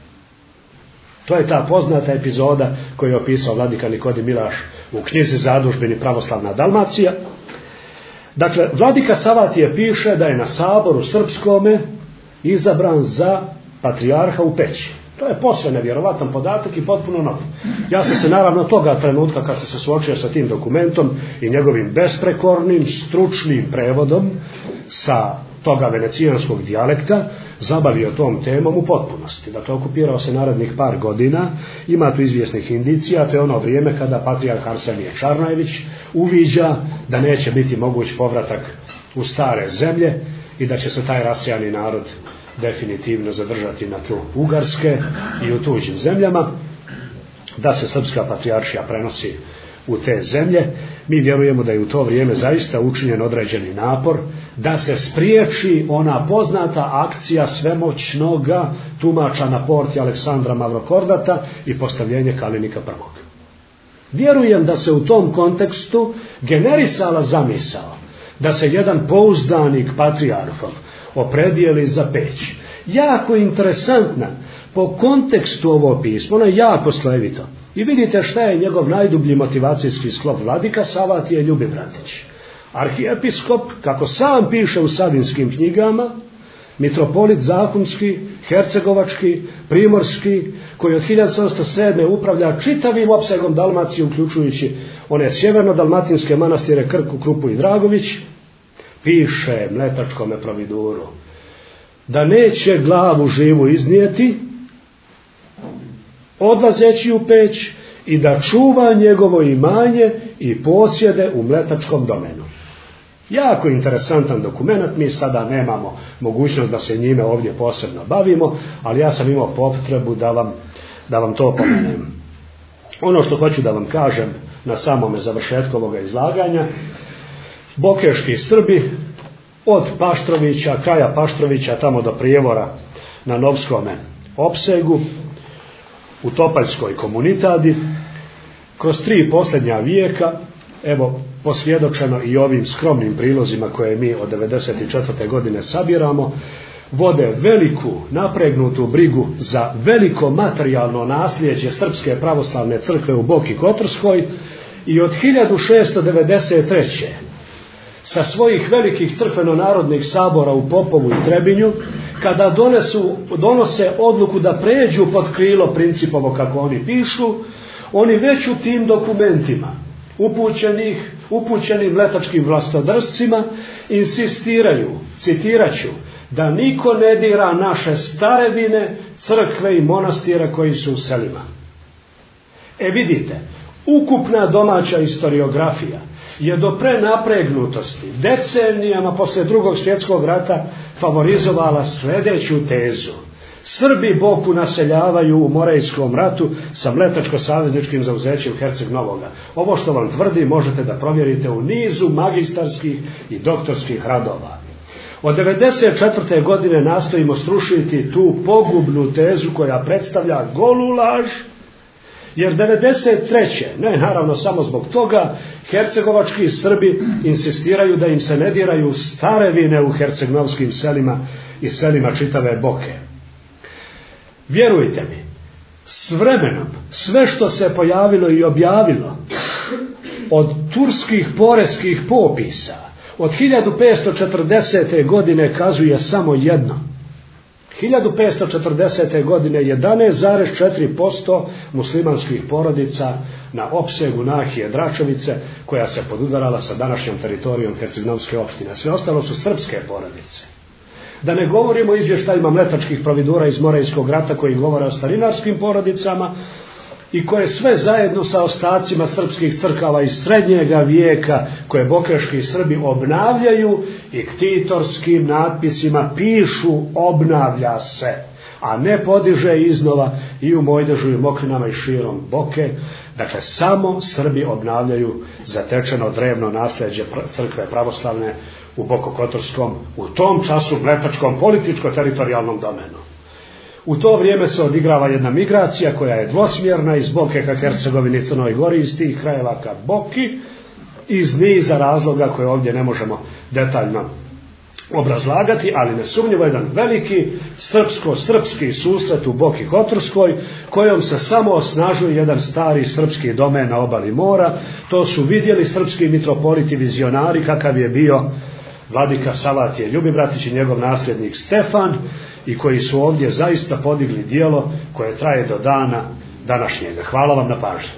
To je ta poznata epizoda koju je opisao vladika Nikodem Milaš u knjizi Zadužbini Pravoslavna Dalmacija. Dakle, vladika Savatije piše da je na saboru srpskome izabran za patrijarha u Peći. To je posve nevjerovatan podatak i potpuno nov. Ja sam se naravno toga trenutka kad sam se suočio sa tim dokumentom i njegovim besprekornim, stručnim prevodom sa toga venecijanskog dijalekta zabavio tom temom u potpunosti. Dakle, okupirao se narednih par godina, ima tu izvjesnih indicija, to je ono vrijeme kada patrijarh Arsenije Čarnajević uviđa da neće biti moguć povratak u stare zemlje i da će se taj rasijani narod definitivno zadržati na tlu Ugarske i u tuđim zemljama, da se srpska patrijaršija prenosi u te zemlje. Mi vjerujemo da je u to vrijeme zaista učinjen određeni napor da se spriječi ona poznata akcija svemoćnoga tumača na porti Aleksandra Mavrokordata i postavljenje Kalinika I. Vjerujem da se u tom kontekstu generisala zamisao da se jedan pouzdanik patrijarhov opredijeli za Peć. Jako interesantna po kontekstu ovo pismo, ono je jako slojevito. I vidite šta je njegov najdublji motivacijski sklop. Vladika Savatije Ljubibratić, arhijepiskop, kako sam piše u savinskim knjigama, mitropolit Zahumski, Hercegovački, Primorski, koji od 1707. upravlja čitavim opsegom Dalmacije, uključujući one sjeverno-dalmatinske manastire Krku, Krupu i Dragović, piše mletačkome providuru da neće glavu živu iznijeti odlazeći u Peć i da čuva njegovo imanje i posjede u mletačkom domenu. Jako interesantan dokument, mi sada nemamo mogućnost da se njime ovdje posebno bavimo, ali ja sam imao potrebu da vam to pomenem. Ono što hoću da vam kažem na samome završetku ovoga izlaganja, bokeški Srbi od Paštrovića, kraja Paštrovića tamo do Prijevora na Novskome opsegu, u Topaljskoj komunitadi, kroz 3 posljednja vijeka, evo posvjedočeno i ovim skromnim prilozima koje mi od 1994. godine sabiramo, vode veliku napregnutu brigu za veliko materijalno nasljeđe Srpske pravoslavne crkve u Boki Kotorskoj i od 1693. sa svojih velikih crkveno-narodnih sabora u Popovu i Trebinju, kada donose odluku da pređu pod krilo Principovo, kako oni pišu, oni već u tim dokumentima upućenim letačkim vlastodržcima insistiraju, citirat ću, da niko ne dira naše starevine, crkve i monastira koji su u selima. Vidite, ukupna domaća historiografija je do prenapregnutosti decenijama poslije Drugog svjetskog rata favorizovala sljedeću tezu: Srbi Boku naseljavaju u Morejskom ratu sa mletačko-savezničkim zauzećem Herceg Novoga. Ovo što vam tvrdi možete da provjerite u nizu magistarskih i doktorskih radova. Od 1994. godine nastojimo srušiti tu pogubnu tezu koja predstavlja golu laž, jer 1993. ne naravno samo zbog toga, hercegovački Srbi insistiraju da im se ne diraju starevine u hercegnovskim selima i selima čitave Boke. Vjerujte mi, s vremenom sve što se pojavilo i objavilo od turskih poreskih popisa od 1540. godine kazuje samo jedno. 1540. godine 11,4% muslimanskih porodica na opsegu Nahije Dračevice, koja se podudarala sa današnjom teritorijom Hercegnovske opštine. Sve ostalo su srpske porodice. Da ne govorimo o izvještajima mletačkih providura iz Morejskog rata koji govore o starinarskim porodicama i koje sve zajedno sa ostacima srpskih crkava iz srednjega vijeka koje bokeški Srbi obnavljaju i ktitorskim natpisima pišu obnavlja se, a ne podiže iznova i u Mojdežu i Mokrinama i širom Boke. Dakle, samo Srbi obnavljaju zatečeno drevno nasljeđe crkve pravoslavne u Bokokotorskom, u tom času mletačkom političko-teritorijalnom domenu. U to vrijeme se odigrava jedna migracija koja je dvosmjerna iz Boke ka Hercegovini i Crnoj Gori, iz tih krajeva ka Boki, iz niza razloga koje ovdje ne možemo detaljno obrazlagati, ali nesumnjivo jedan veliki srpski susret u Boki Kotorskoj, kojom se samo osnažuje jedan stari srpski domen na obali mora. To su vidjeli srpski mitropoliti vizionari kakav je bio vladika Savatije Ljubibratić i njegov nasljednik Stefan, i koji su ovdje zaista podigli djelo koje traje do dana današnjega. Hvala vam na pažnji.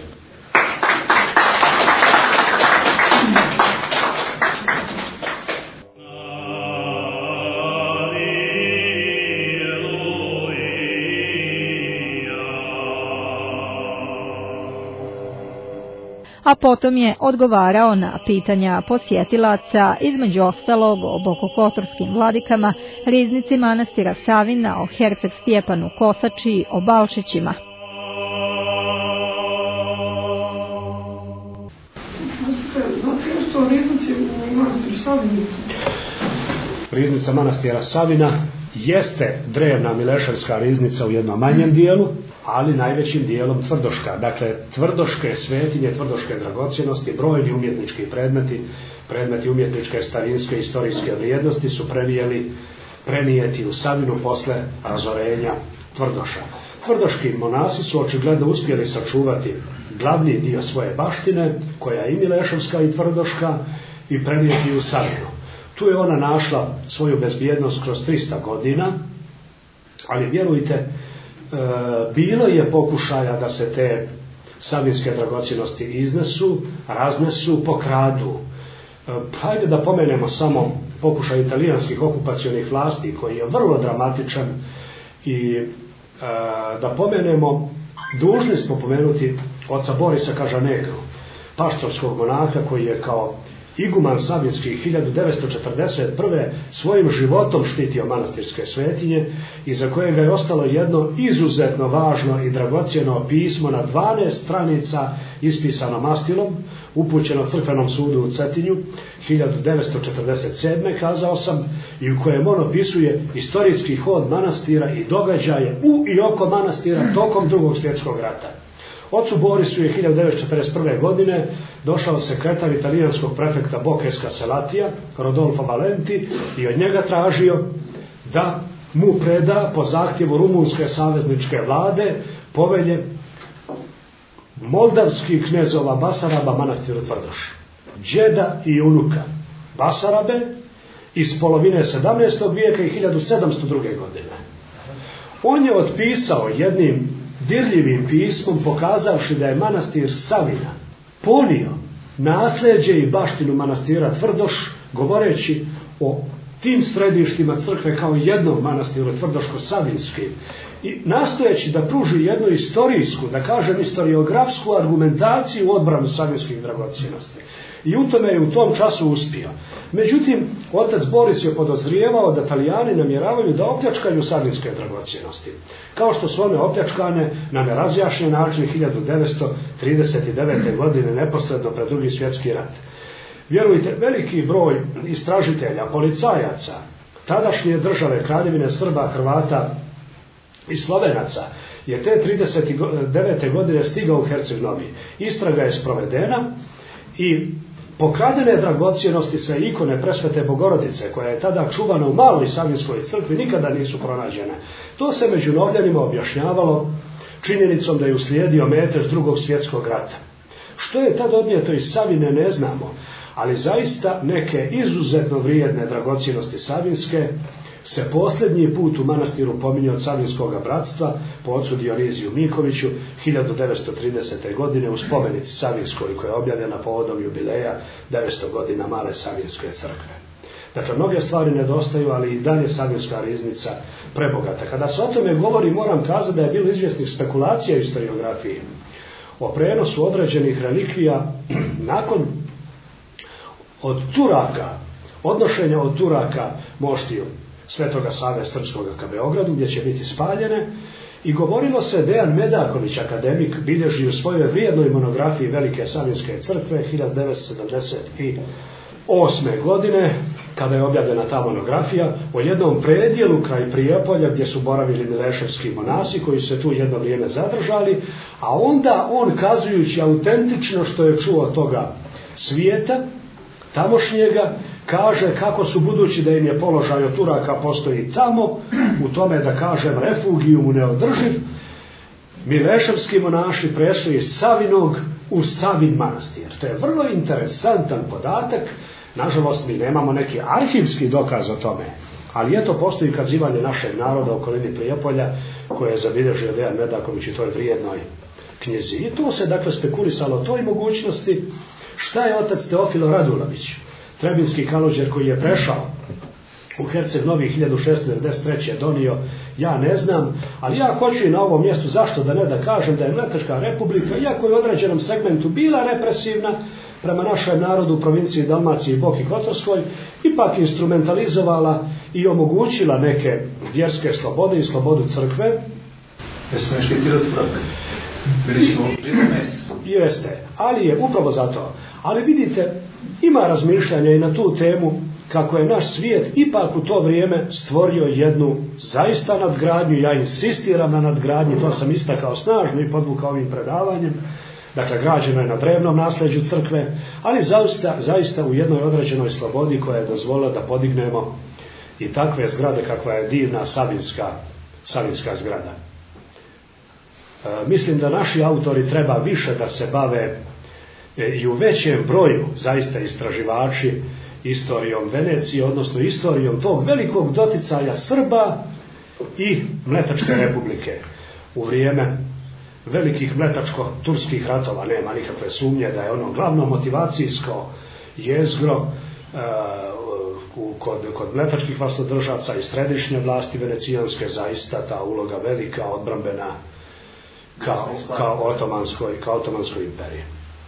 A potom je odgovarao na pitanja posjetilaca, između ostalog o bokokotorskim vladikama, riznici manastira Savina, o herceg Stjepanu Kosači, o Balčićima. Riznica manastira Savina jeste drevna mileševska riznica u jednom manjem dijelu, ali najvećim dijelom tvrdoška. Dakle, tvrdoške svetinje, tvrdoške dragocjenosti, brojni umjetnički predmeti umjetničke starinske istorijske vrijednosti su prenijeti u Savinu posle razorenja Tvrdoša. Tvrdoški monasi su očigledno uspjeli sačuvati glavni dio svoje baštine, koja je i mileševska i tvrdoška, i prenijeti u Savinu. Tu je ona našla svoju bezbjednost kroz 300 godina, ali vjerujte, bilo je pokušaja da se te savinske dragocjenosti iznesu, raznesu, pokradu. Hajde da pomenemo samo pokušaj italijanskih okupacionih vlasti koji je vrlo dramatičan, i da pomenemo, dužni smo pomenuti oca Borisa Kažanegru, paštorskog monaha koji je kao iguman savinskih 1941. svojim životom štitio manastirske svetinje i za kojega je ostalo jedno izuzetno važno i dragocjeno pismo na 12 stranica ispisano mastilom, upućeno Crkvenom sudu u Cetinju 1947. kazao sam, i u kojem on opisuje istorijski hod manastira i događaje u i oko manastira tokom Drugog svjetskog rata. Ocu Borisu je 1941. godine došao sekretar italijanskog prefekta Bokeska Selatija, Rodolfo Valenti, i od njega tražio da mu preda po zahtjevu rumunske savezničke vlade povelje moldavskih knezova Basaraba manastiru Tvrdoš, džeda i unuka Basarabe iz polovine 17. vijeka i 1702. godine. On je otpisao jednim dirljivim pismom, pokazavši da je manastir Savina ponio nasljeđe i baštinu manastira Tvrdoš, govoreći o tim središtima crkve kao jednom manastiru Tvrdoško-Savinskim, i nastojeći da pruži jednu historijsku, da kažem historiografsku argumentaciju u odbranu savinskih dragocjenosti. I u tome je u tom času uspio. Međutim, otac Boris je podozrijevao da Talijani namjeravaju da opljačkaju savinske dragocjenosti, kao što su one opljačkane na nerazjašnjen način 1939. godine, neposredno pred Drugi svjetski rat. Vjerujte, veliki broj istražitelja, policajaca tadašnje države Kraljevine Srba, Hrvata i Slovenaca je te 1939. godine stigao u Herceg Novi. Istraga je sprovedena i pokradene dragocjenosti sa ikone Presvete Bogorodice, koja je tada čuvana u maloj Savinskoj crkvi, nikada nisu pronađene. To se među Novljanima objašnjavalo činjenicom da je uslijedio metež Drugog svjetskog rata. Što je tad odnijeto iz Savine ne znamo, ali zaista neke izuzetno vrijedne dragocjenosti savinske se posljednji put u manastiru pominje od Savinskog bratstva po ocu Dioniziju Mikoviću 1930. godine u spomenici Savinskoj, koja je objavljena povodom jubileja 900 godina male Savinske crkve. Dakle, mnoge stvari nedostaju, ali i dalje Savinska riznica prebogata. Kada se o tome govori, moram kazati da je bilo izvjesnih spekulacija u historiografiji o prenosu određenih relikvija nakon od Turaka, odnošenja od Turaka moštiju Svetoga Save Srpskoga ka Beogradu, gdje će biti spaljene, i govorilo se, Dejan Medaković, akademik, bilježi u svojoj vrijednoj monografiji Velike Savinske crkve 1978. godine, kada je objavljena ta monografija, o jednom predjelu kraj Prijepolja gdje su boravili mileševski monasi koji su se tu jedno vrijeme zadržali, a onda on, kazujući autentično što je čuo od toga svijeta tamošnjega, kaže kako su, budući da im je položaj od Turaka postoji tamo, u tome, da kažem, refugijum neodrživ, mileševski monaši prešli iz Savinog u Savin manastir. To je vrlo interesantan podatak. Nažalost, mi nemamo neki arhivski dokaz o tome, ali eto, postoji kazivanje našeg naroda u okolini Prijepolja, koje je zabilježio Dejan Medaković u toj vrijednoj knjizi. I tu se, dakle, spekulisalo o toj mogućnosti. Šta je otac Teofilo Radulović, trebinski kalođer, koji je prešao u Herceg Novi 1693. donio, ja ne znam, ali ja hoću i na ovom mjestu, zašto da ne, da kažem da je Mletačka republika, iako je u određenom segmentu bila represivna prema našem narodu u provinciji Dalmaciji, Boki Kotorskoj, ipak instrumentalizovala i omogućila neke vjerske slobode i slobodu crkve. Jeste, ali je upravo zato. Ali vidite, ima razmišljanja i na tu temu, kako je naš svijet ipak u to vrijeme stvorio jednu zaista nadgradnju. Ja insistiram na nadgradnji, to sam istakao snažno i podvukao ovim predavanjem. Dakle, građeno je na drevnom nasljeđu crkve, ali zaista u jednoj određenoj slobodi koja je dozvolila da podignemo i takve zgrade kakva je divna savinska zgrada. Mislim da naši autori treba više da se bave i u većem broju zaista istraživači istorijom Venecije, odnosno istorijom tog velikog doticaja Srba i Mletačke republike u vrijeme velikih mletačko-turskih ratova. Nema nikakve sumnje da je ono glavno motivacijsko jezgro kod mletačkih vlastodržaca i središnje vlasti venecijanske zaista ta uloga velika, odbrambena kao otomanskoj imperiji.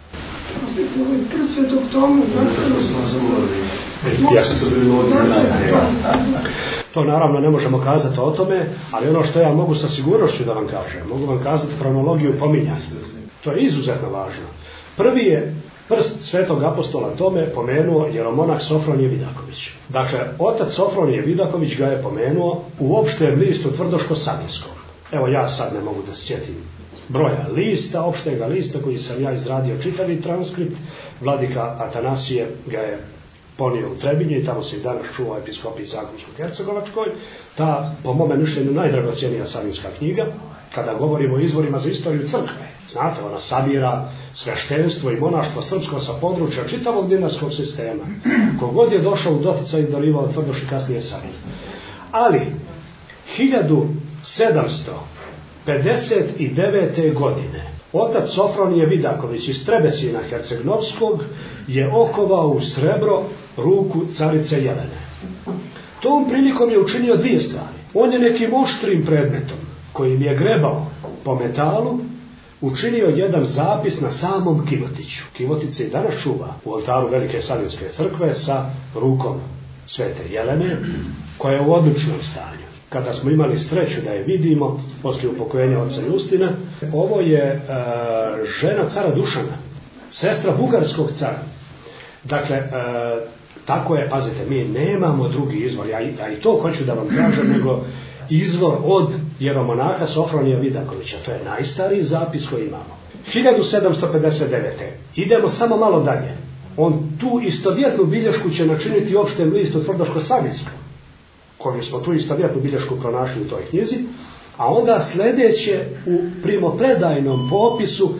To naravno ne možemo kazati o tome, ali ono što ja mogu sa sigurnošću da vam kažem, mogu vam kazati kronologiju pominjanja. To je izuzetno važno. Prvi je prst svetog apostola tome pomenuo jeromonah Sofronije Vidaković. Dakle, otac Sofronije Vidaković ga je pomenuo u opštem listu Tvrdoško-Savinskom. Evo ja sad ne mogu da se sjetim broja lista, opštega lista koji sam ja izradio čitavi transkript. Vladika Atanasije ga je ponio u Trebinje i tamo se i danas čuva episkopiji Zagorsko-Hercegovačkoj. Ta, po mome mišljenju, najdragocjenija savinska knjiga, kada govorimo o izvorima za istoriju crkve. Znate, ona sabira sveštenstvo i monaštvo srpsko sa područja čitavog dinarskog sistema. Kogod je došao u doticaj i dolivao tvrdoš i kasnije Savin. Ali, 1759. godine otac Sofronije Vidaković iz Trebesina Hercegnovskog je okovao u srebro ruku carice Jelene. Tom prilikom je učinio dvije stvari. On je nekim oštrim predmetom kojim je grebao po metalu učinio jedan zapis na samom kivotiću. Kivotica i danas čuva u oltaru Velike Savinske crkve sa rukom Svete Jelene, koja je u odličnom stanju. Kada smo imali sreću da je vidimo poslije upokojenja oca Justina, ovo je žena cara Dušana, sestra bugarskog cara. Dakle, tako je, pazite, mi nemamo drugi izvor, ja i to hoću da vam kažem, nego izvor od jeromonaha Sofronija Vidakovića. To je najstariji zapis koji imamo. 1759. Idemo samo malo dalje. On tu istovjetnu bilješku će načiniti u opštem listu Tvrdoško-Savinsko, koju smo tu istovjetnu bilješku pronašli u toj knjizi, a onda sljedeće u primopredajnom popisu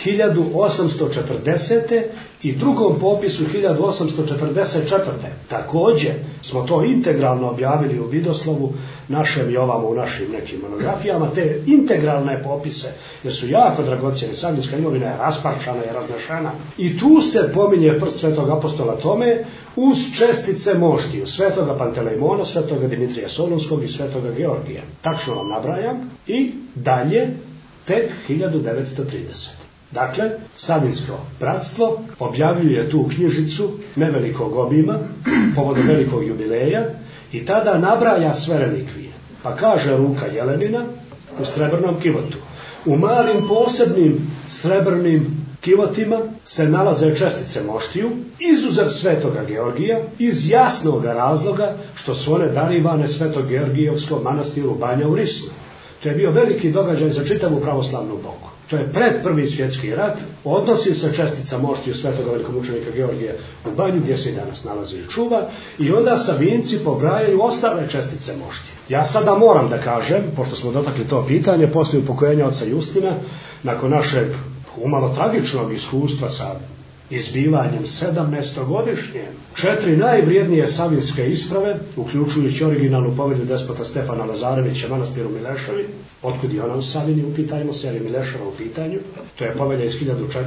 1840. i drugom popisu 1844. Također smo to integralno objavili u Vidoslovu našem i ovamo u našim nekim monografijama, te integralne popise, jer su jako dragocjene. Savinska imovina je rasparčana i raznešena. I tu se pominje prst svetog apostola Tome uz čestice moštiju svetoga Pantelejmona, svetoga Dimitrija Solunskog i svetoga Georgija. Tačno vam nabrajam. I dalje tek 1930. Dakle, Savinsko bratstvo objavljuje tu knjižicu nevelikog obima, povodom velikog jubileja, i tada nabraja sve relikvije. Pa kaže ruka Jelenina u srebrnom kivotu. U malim posebnim srebrnim kivotima se nalaze čestice moštiju, izuzev svetoga Georgija, iz jasnog razloga što su one darivane Svetog Georgijevskom manastiru Banja u Risnu. To je bio veliki događaj za čitavu pravoslavnu boku. To je pred Prvi svjetski rat, odnosi se čestica moštiju svetoga velikomučenika Georgija u Banju, gdje se i danas nalazi i čuva, i onda Savinci pobrajaju ostale čestice moštije. Ja sada moram da kažem, pošto smo dotakli to pitanje, poslije upokojenja oca Justina, nakon našeg umalo tragičnog iskustva sa izbivanjem 17-godišnje, 4 najvrijednije savinske isprave, uključujući originalnu povelju despota Stefana Lazarevića manastiru Mileševi, otkud je ona u Savini, upitajmo se, jer je Mileševa u pitanju. To je povelja iz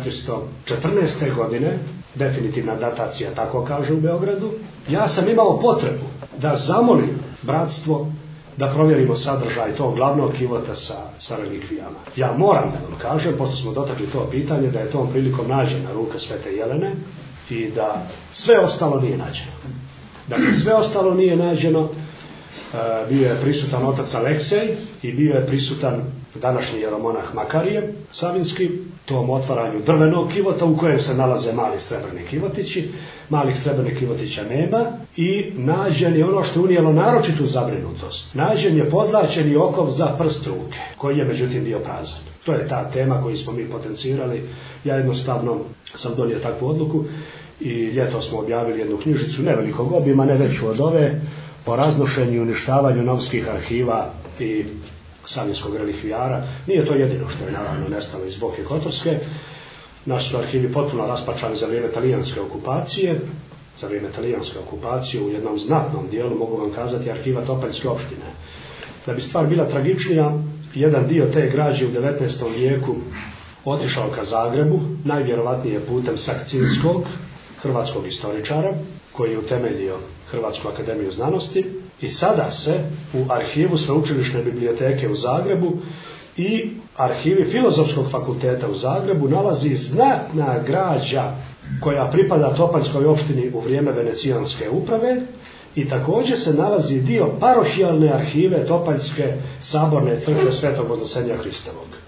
1414. godine, definitivna datacija, tako kaže u Beogradu. Ja sam imao potrebu da zamolim bratstvo da provjerimo sadržaj tog glavnog kivota sa relikvijama. Ja moram da vam kažem, pošto smo dotakli to pitanje, da je tom prilikom nađena ruka Svete Jelene i da sve ostalo nije nađeno. Dakle, sve ostalo nije nađeno. Bio je prisutan otac Aleksej i bio je prisutan današnji jeromonah Makarije Savinski, tom otvaranju drvenog kivota u kojem se nalaze mali srebrni kivotići. Malih srebrnih kivotića nema i nađen je ono što je unijelo naročitu zabrinutost. Nađen je pozlaćeni okov za prst ruke, koji je međutim bio prazan. To je ta tema koju smo mi potencirali. Ja jednostavno sam donio takvu odluku i ljeto smo objavili jednu knjižicu nevelikog obima, ne veću od ove, o raznošenju i uništavanju novskih arhiva i savinskog relikvijara. Nije to jedino što je naravno nestalo iz Boke Kotorske. Naši su arhivi potpuno raspačani za vrijeme talijanske okupacije. Za vrijeme talijanske okupacije u jednom znatnom dijelu, mogu vam kazati, arhiva Topanjske opštine. Da bi stvar bila tragičnija, jedan dio te građe u 19. vijeku otišao ka Zagrebu, najvjerovatnije putem Sakcinskog, hrvatskog istoričara, koji je utemeljio Hrvatsku akademiju znanosti, i sada se u arhivu Sveučilišne biblioteke u Zagrebu i arhivi Filozofskog fakulteta u Zagrebu nalazi znatna građa koja pripada Topanjskoj opštini u vrijeme Venecijanske uprave, i također se nalazi dio parohijalne arhive Topanjske saborne crkve Svetog Voznešenja Hristovog.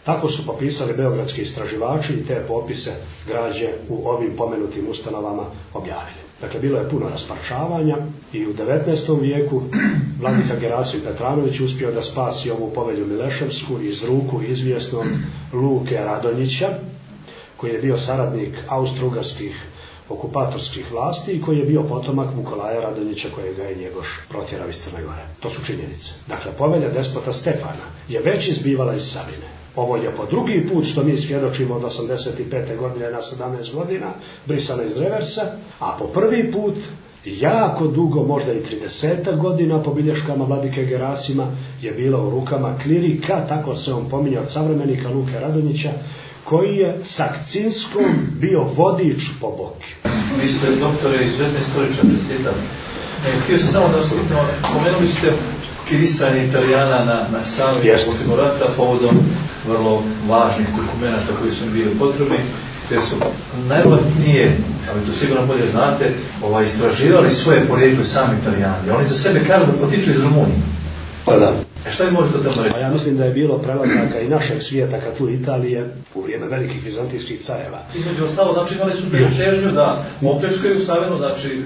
Tako su popisali beogradski istraživači i te popise građe u ovim pomenutim ustanovama objavili. Dakle, bilo je puno rasparčavanja i u 19. vijeku vladika Gerasim Petranović uspio da spasi ovu povelju Mileševsku iz ruku izvjesnog Luke Radonjića, koji je bio saradnik austro-ugarskih okupatorskih vlasti i koji je bio potomak Vukolaja Radonjića kojega je Njegoš protjerao iz Crne Gore. To su činjenice. Dakle, povelja despota Stefana je već izbivala iz Savine. Ovo je po drugi put što mi svjedočimo od 85. godine na 17 godina, brisana iz reversa, a po prvi put jako dugo, možda i 30 godina po bilješkama vladike Gerasima je bila u rukama klirika, tako se on pominja od savremenika Luke Radonjića, koji je Sakcinskom bio vodič po Boki. Vi ste doktore izvedne istoriča, čestitam. Htio sam samo da vas pitamo, pomenuli ste kirisanje Italijana na Savi nakon rata povodom vrlo važnih dokumenta koji su bili potrebni, jer su najvjerojatnije, ali to sigurno bolje znate, istraživali svoje porijeklo sami Italijani. Oni za sebe kažu da potiču iz Rumunije. Pa da. Šta vi možete o tome reći? Ja mislim da je bilo prelazaka i našeg svijeta ka tu Italije u vrijeme velikih vizantijskih careva. Između ostalo, znači imali su težnju da opljačkaju Savinu, znači...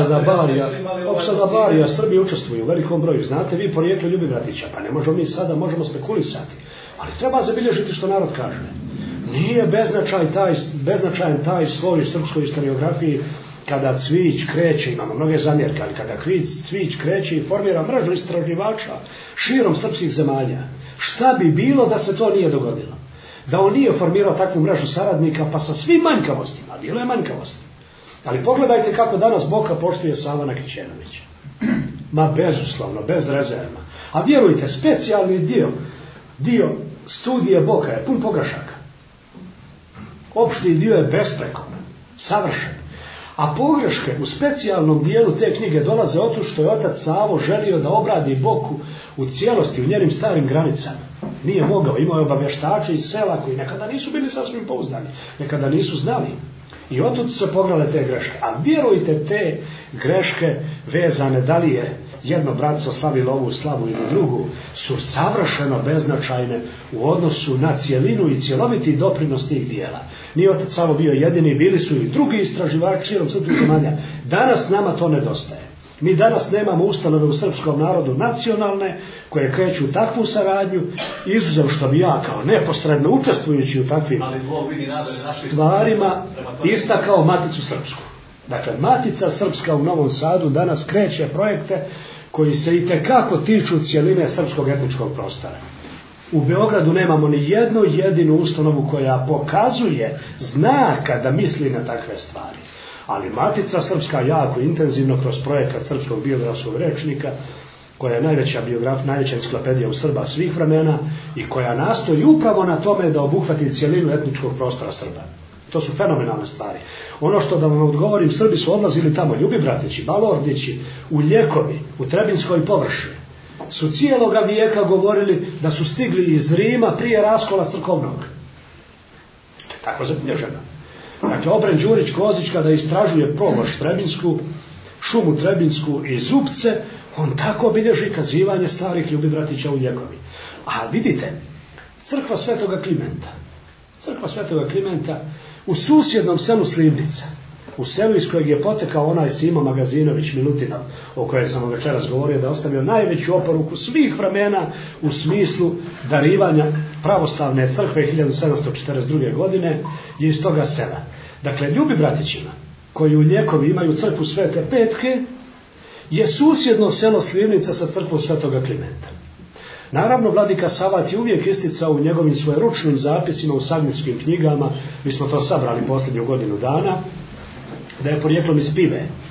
Opsada Barija, Srbi učestvuju u velikom broju. Znate vi porijeklo Ljubibratića, pa ne možemo mi sada, možemo spekulisati. Ali treba zabilježiti što narod kaže. Nije beznačajan taj sloj u srpskoj historiografiji kada Cvić kreće, imamo mnoge zamjerke, ali kada Cvić kreće i formira mrežu istraživača širom srpskih zemalja, šta bi bilo da se to nije dogodilo? Da on nije formirao takvu mrežu saradnika, pa sa svim manjkavostima, bilo je manjkavosti. Ali pogledajte kako danas Boka poštuje Sava Nakićenovića. Ma bezuslovno, bez rezerva. A vjerujte, specijalni dio studije Boka je pun pogrešaka. Opšti dio je besprekoran, savršen. A pogreške u specijalnom dijelu te knjige dolaze od što je otac Savo želio da obradi Boku u cijelosti, u njenim starim granicama. Nije mogao, imao je obavještače iz sela koji nekada nisu bili sasvim pouzdani, nekada nisu znali. I otud su se pograle te greške. A vjerujte, te greške vezane, da li je jedno bratstvo slavilo ovu slavu ili drugu, su savršeno beznačajne u odnosu na cijelinu i cjeloviti doprinos tih dijela. Nije otac Savo bio jedini, bili su i drugi istraživači širom srpskih zemalja. Danas nama to nedostaje. Mi danas nemamo ustanove u srpskom narodu nacionalne koje kreću u takvu saradnju, izuzev što bi ja kao neposredno učestvujući u takvim stvarima istakao Maticu Srpsku. Dakle, Matica Srpska u Novom Sadu danas kreće projekte koji se itekako tiču cijeline srpskog etničkog prostora. U Beogradu nemamo ni jednu jedinu ustanovu koja pokazuje znaka da misli na takve stvari. Ali Matica Srpska jako intenzivno kroz projekat Srpskog biografskog rečnika, koja je najveća enciklopedija u Srba svih vremena i koja nastoji upravo na tome da obuhvati cijelinu etničkog prostora Srba. To su fenomenalne stvari. Ono što da vam odgovorim, Srbi su odlazili tamo, Ljubibratići, Balordići, u Ljekovi, u Trebinskoj površi. Su cijeloga vijeka govorili da su stigli iz Rima prije raskola crkovnog. Tako zabilježeno. Dakle, Obren Đurić Kozić kada istražuje površ Trebinsku, šumu Trebinsku i Zupce, on tako bilježi kazivanje starih Ljubibratića u Ljekovi. A vidite, crkva Svetoga Klimenta u susjednom selu Slivnica, u selu iz kojeg je potekao onaj Simo Magazinović Milutinov, o kojem sam večeras govorio, da je ostavio najveću oporuku svih vremena u smislu darivanja pravoslavne crkve 1742. godine, je iz toga sela. Dakle, Ljubibratićima, koji u Ljekovi imaju crkvu Svete Petke, je susjedno selo Slivnica sa crkvom Svetoga Klimenta. Naravno, vladika Savat je uvijek isticao u njegovim svojeručnim zapisima u savinskim knjigama, mi smo to sabrali posljednju godinu dana, da je porijeklom iz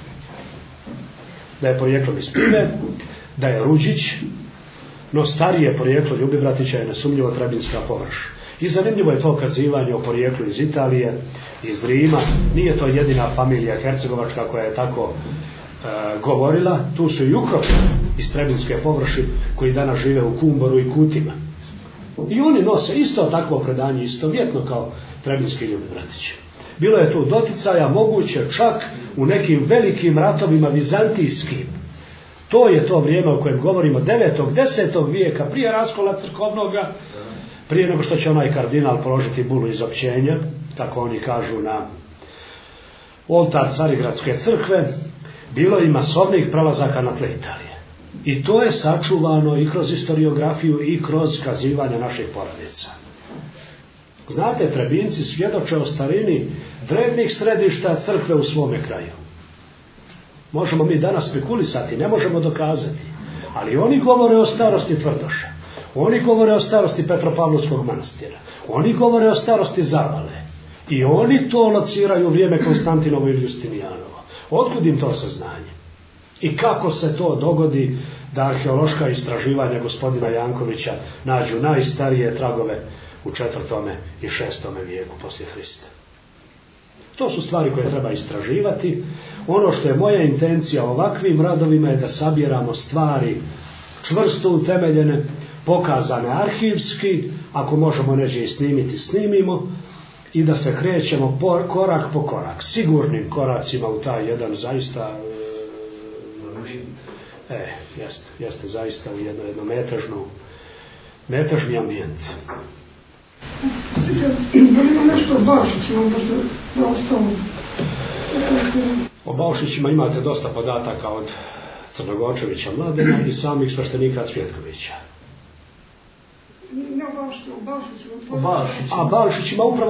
Pive, da je Ruđić, no starije porijeklo Ljubibratića je nesumnjivo Trebinska površ. I zanimljivo je to kazivanje o porijeklu iz Italije, iz Rima. Nije to jedina familija hercegovačka koja je tako govorila. Tu su i ukropi iz Trebinske površi koji danas žive u Kumboru i Kutima. I oni nose isto takvo predanje, istovjetno kao Trebinski Ljubibratić. Bilo je tu doticaja moguće čak u nekim velikim ratovima vizantijskim. To je to vrijeme o kojem govorimo 9. 10. vijeka prije raskola crkovnoga, prije nego što će onaj kardinal položiti bulu izopćenja, kako oni kažu, na oltar Carigradske crkve, bilo i masovnih prelazaka na tle Italije. I to je sačuvano i kroz historiografiju i kroz kazivanja naših porodica. Znate, Trebinci svjedoče o starini drevnih središta crkve u svome kraju. Možemo mi danas spekulisati, ne možemo dokazati, ali oni govore o starosti Tvrdoša, oni govore o starosti Petropavlovskog manastira, oni govore o starosti Zavale i oni to lociraju u vrijeme Konstantinovo ili Justinijanovo. Otkud im to saznanje? I kako se to dogodi da arheološka istraživanja gospodina Jankovića nađu najstarije tragove u 4. i 6. vijeku poslije Hrista? To su stvari koje treba istraživati. Ono što je moja intencija ovakvim radovima je da sabiramo stvari čvrsto utemeljene, pokazane arhivski, ako možemo neđe i snimiti, snimimo, i da se krećemo korak po korak, sigurnim koracima u taj jedan zaista jeste zaista u jedno metežni ambijent. Da li ima nešto o Baušićima, da ostalo? O Baušićima imate dosta podataka od Crnogorčevića Mladena i samih sveštenika Cvjetkovića. Ne o Baušićima. A Baušićima upravo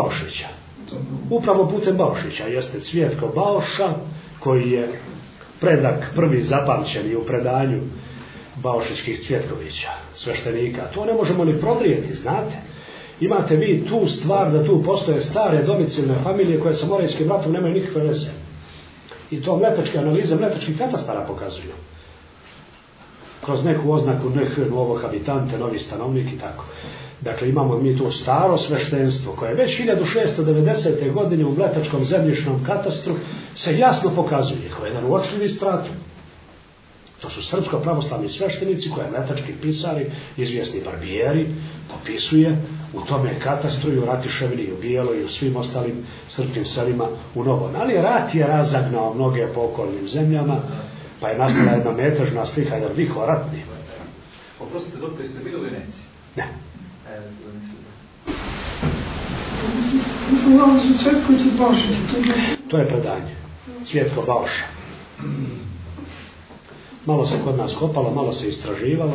putem Baušića. Jeste Cvjetko Bauša, koji je predak prvi zapamćeni u predanju Baušićkih Cvjetkovića, sveštenika. To ne možemo ni prodrijeti, znate. Imate vi tu stvar da tu postoje stare domicilne familije koje sa Morejskim ratom nemaju nikakve veze. I to mletačke analize, mletačkih katastara pokazuju. Kroz neku oznaku novog habitante, novi stanovnik i tako. Dakle, imamo mi tu staro sveštenstvo koje već 1690. godine u mletačkom zemljišnom katastru se jasno pokazuje kao jedan uočljivi stratum. To su srpsko-pravoslavni sveštenici koje mletački pisari, izvjesni Barbijeri, popisuje u tome katastru i u Ratiševini, i u Bijeloj, i u svim ostalim srpskim selima u Novom. Ali rat je razagnao mnoge po okolnim zemljama, pa je nastala jedna metežna slika, jedan vihor ratni. Oprostite, doktor, ste bili u Veneciji? Ne. Mislim, nalazi u Cvjetković i Baušić. To je predanje. Cvjetko Bauša. Malo se kod nas kopalo, malo se istraživalo.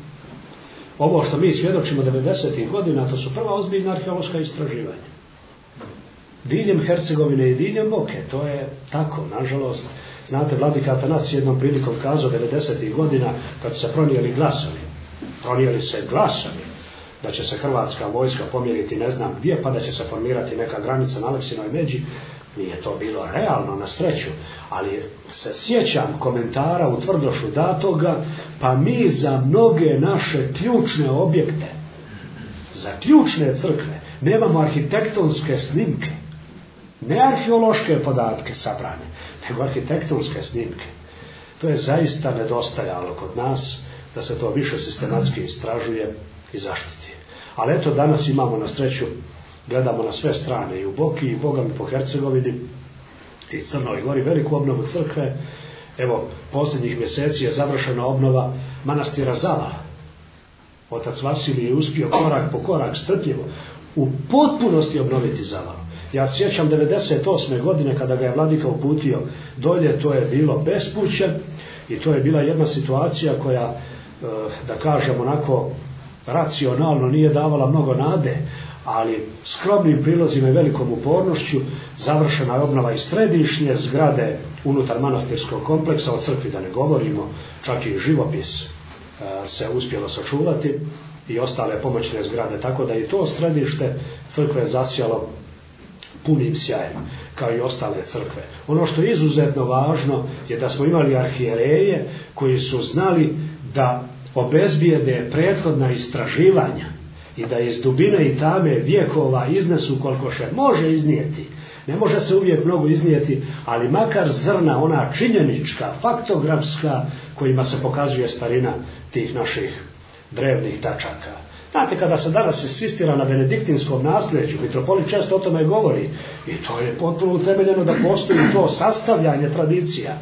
Ovo što mi svjedočimo 90. godina, to su prva ozbiljna arheološka istraživanja. Diljem Hercegovine i diljem Boke, to je tako, nažalost. Znate, vladika Atanas jednom prilikom kazao 90. godina, kad su se pronijeli glasovi, da će se hrvatska vojska pomjeriti ne znam gdje, pa da će se formirati neka granica na Aleksinoj međi. Nije to bilo realno, na sreću, ali se sjećam komentara u Tvrdošu datoga, pa mi za mnoge naše ključne objekte, za ključne crkve, nemamo arhitektonske snimke, ne arheološke podatke sabrane, nego arhitektonske snimke. To je zaista nedostajalo kod nas, da se to više sistematski istražuje i zaštiti. Ali eto, danas imamo na sreću, gledamo na sve strane, i u Boki, i bogami po Hercegovini, i Crnoj Gori, veliku obnovu crkve. Evo, posljednjih mjeseci je završena obnova manastira Zavala. Otac Vasilij je uspio korak po korak, strpljivo, u potpunosti obnoviti Zavalu. Ja sjećam 98. godine kada ga je vladika uputio dolje, to je bilo bespuće i to je bila jedna situacija koja, da kažem onako, racionalno nije davala mnogo nade, ali skromnim prilozima i velikom upornošću završena je obnova i središnje zgrade unutar manastirskog kompleksa, o crkvi da ne govorimo, čak i živopis se uspjelo sačuvati i ostale pomoćne zgrade, tako da i to središte crkve je zasjalo punim sjajem, kao i ostale crkve. Ono što je izuzetno važno je da smo imali arhijereje koji su znali da obezbijede prethodna istraživanja i da iz dubine i tame vjekova iznesu koliko se može iznijeti. Ne može se uvijek mnogo iznijeti, ali makar zrna, ona činjenička, faktografska, kojima se pokazuje starina tih naših drevnih tačaka. Znate, kada se danas insistira na benediktinskom nasljeđu, mitropolit često o tome govori, i to je potpuno utemeljeno da postoji to sastavljanje tradicija,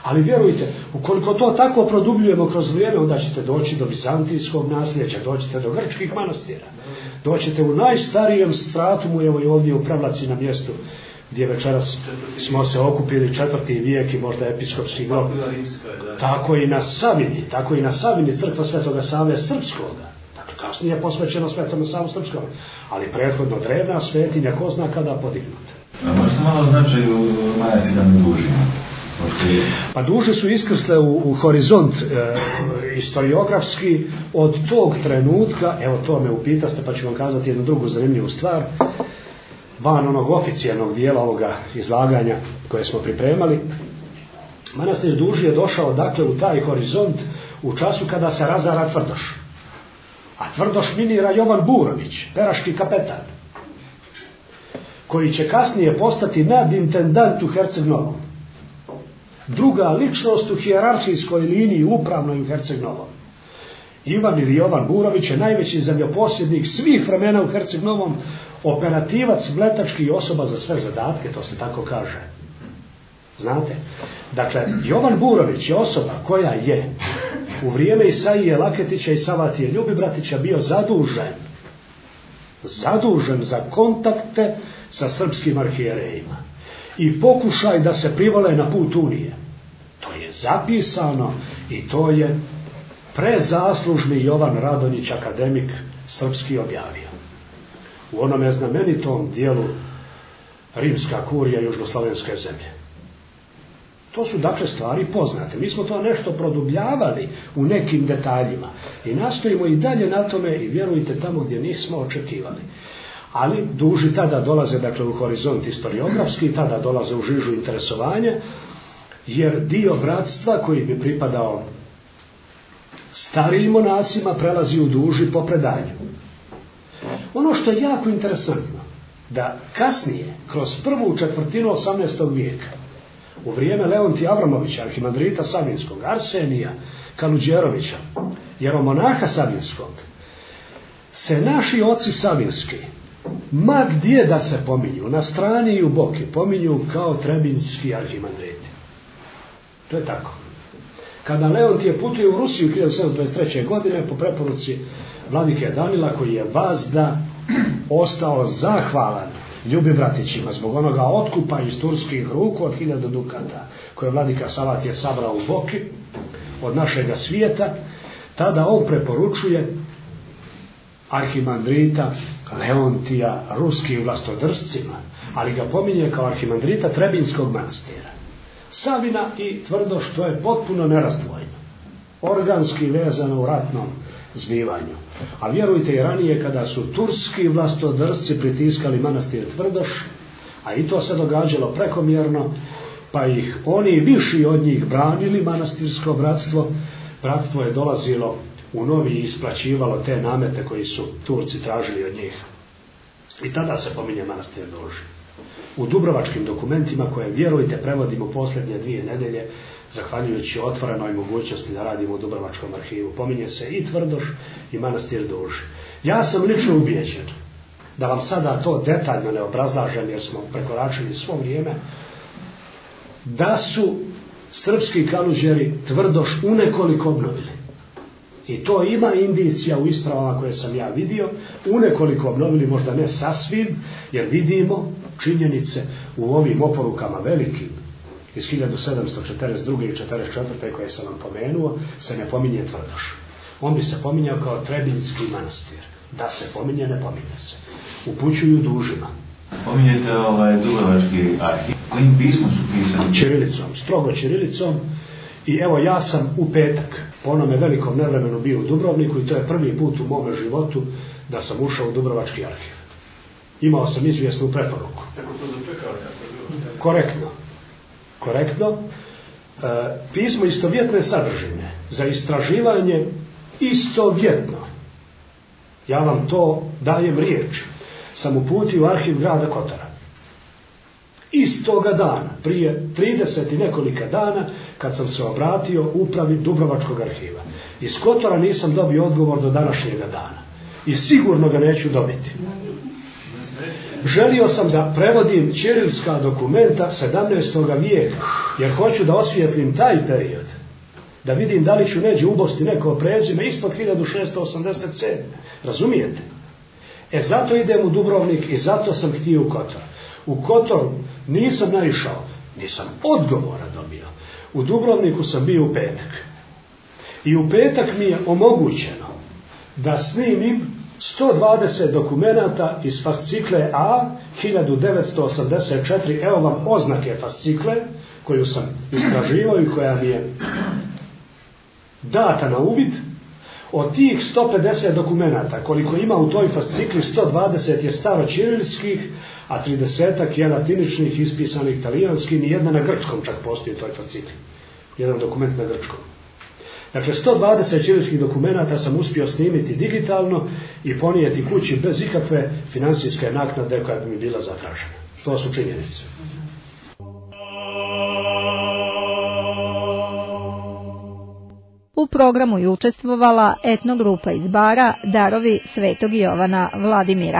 Ali vjerujte, ukoliko to tako produbljujemo kroz vrijeme, onda ćete doći do vizantijskog nasljeđa, doćete do grčkih manastira, doćete u najstarijem stratumu, evo i ovdje u Prevlaci na mjestu gdje večeras smo se okupili 4. vijek i možda episkopski grob. Tako i na Savini crkva Svetoga Save Srpskoga. Dakle, kasnije je posvećeno Svetom Savu Srpskom, ali prethodno drevna svetinja, ko zna kada podignuta. A možete malo značaju manastira na Dužima? Pa Duže su iskrsle u horizont historiografski od tog trenutka, evo to me upitaste pa ću vam kazati jednu drugu zanimljivu stvar, van onog oficijalnog dijela ovoga izlaganja koje smo pripremali. Manastir Duži je došao dakle u taj horizont u času kada se razara Tvrdoš. A Tvrdoš minira Jovan Burović, peraški kapetan, koji će kasnije postati nadintendant u Herceg Novom. Druga ličnost u hijerarhijskoj liniji upravnoj u Herceg Novom. Ivan ili Jovan Burović je najveći zemljoposjednik svih vremena u Herceg Novom, operativac, mletački i osoba za sve zadatke, to se tako kaže. Znate? Dakle, Jovan Burović je osoba koja je u vrijeme Isaije Laketića i Savatije Ljubibratića bio zadužen za kontakte sa srpskim arhijerejima i pokušaj da se privole na put Unije. To je zapisano i to je prezaslužni Jovan Radonjić, akademik srpski, objavio. U onome znamenitom dijelu Rimska kurija južnoslavenske zemlje. To su dakle stvari poznate. Mi smo to nešto produbljavali u nekim detaljima i nastojimo i dalje na tome i vjerujte tamo gdje nismo očekivali. Ali Duži tada dolaze dakle u horizont historiografski, tada dolaze u žižu interesovanja, jer dio bratstva koji bi pripadao starijim monasima prelazi u Duži po predanju. Ono što je jako interesantno, da kasnije, kroz prvu četvrtinu 18. vijeka, u vrijeme Leontija Avramovića, arhimandrita Savinskog, Arsenija Kaluđerovića, jeromonaha Savinskog, se naši oci Savinski, ma gdje da se pominju, na strani i u boki, pominju kao trebinski arhimandriti. To je tako. Kada Leontije putuje u Rusiju 1723. godine po preporuci vladike Danila, koji je vazda ostao zahvalan Ljubibratićima zbog onoga otkupa iz turskih ruku od 1000 dukata koje vladika Savatije sabrao u Boki od našega svijeta, tada on preporučuje arhimandrita Leontija ruskim vlastodržcima, ali ga pominje kao arhimandrita Trebinskog manastira. Savina i Tvrdoš, to je potpuno nerazdvojno, organski vezano u ratnom zbivanju. A vjerujte i ranije kada su turski vlastodržci pritiskali manastir Tvrdoš, a i to se događalo prekomjerno, pa ih oni viši od njih branili, manastirsko bratstvo je dolazilo u Novi i isplaćivalo te namete koji su Turci tražili od njih. I tada se pominje manastir Duži. U dubrovačkim dokumentima koje, vjerujte, prevodimo posljednje 2 nedelje, zahvaljujući otvorenoj mogućnosti da radimo u Dubrovačkom arhivu, pominje se i Tvrdoš i manastir Duži. Ja sam lično ubijeđen, da vam sada to detaljno ne obrazlažem jer smo prekoračili svo vrijeme, da su srpski kaluđeri Tvrdoš unekoliko obnovili. I to ima indicija u ispravama koje sam ja vidio, unekoliko obnovili, možda ne sasvim, jer vidimo činjenice u ovim oporukama velikim iz 1742. i 1744. koje sam vam pomenuo, se ne pominje Tvrdoš. On bi se pominjao kao Trebinski manastir. Da se pominje, ne pominje se. Upućuju Dužima. Pominjete Dubrovački arhiv. Kojim pismom su pisani? Ćirilicom, strogo ćirilicom. I evo, ja sam u petak po onome velikom nevremenu bio u Dubrovniku i to je prvi put u mome životu da sam ušao u Dubrovački arhiv. Imao sam izvjesnu preporuku. Korektno. Pismo istovjetne sadržine za istraživanje istovjetno. Ja vam to dajem riječ. Sam uputio u arhiv grada Kotora. Istoga dana, prije 30 i nekolika dana, kad sam se obratio upravi Dubrovačkog arhiva. Iz Kotora nisam dobio odgovor do današnjega dana. I sigurno ga neću dobiti. želio sam da prevodim ćirilska dokumenta 17. vijeka, jer hoću da osvijetlim taj period, da vidim da li ću neđe ubosti neko prezime ispod 1687. Razumijete? Zato idem u Dubrovnik i zato sam htio u Kotor. U Kotoru nisam naišao, nisam odgovora dobio. U Dubrovniku sam bio u petak. I u petak mi je omogućeno da snimim 120 dokumenata iz fascikle A 1984, evo vam oznake fascikle koju sam istraživao i koja mi je data na uvid. Od tih 150 dokumenata koliko ima u toj fascikli, 120 je staroćirilskih, a 30 je latiničnih, ispisanih talijanskim i jedna na grčkom čak postoji u toj fascikli. Jedan dokument na grčkom. Dakle, 120 ćirilskih dokumenata sam uspio snimiti digitalno i ponijeti kući bez ikakve finansijske naknade koja bi mi bila zatražena. To su činjenice. U programu je učestvovala etnogrupa iz Bara Darovi Svetog Jovana Vladimira.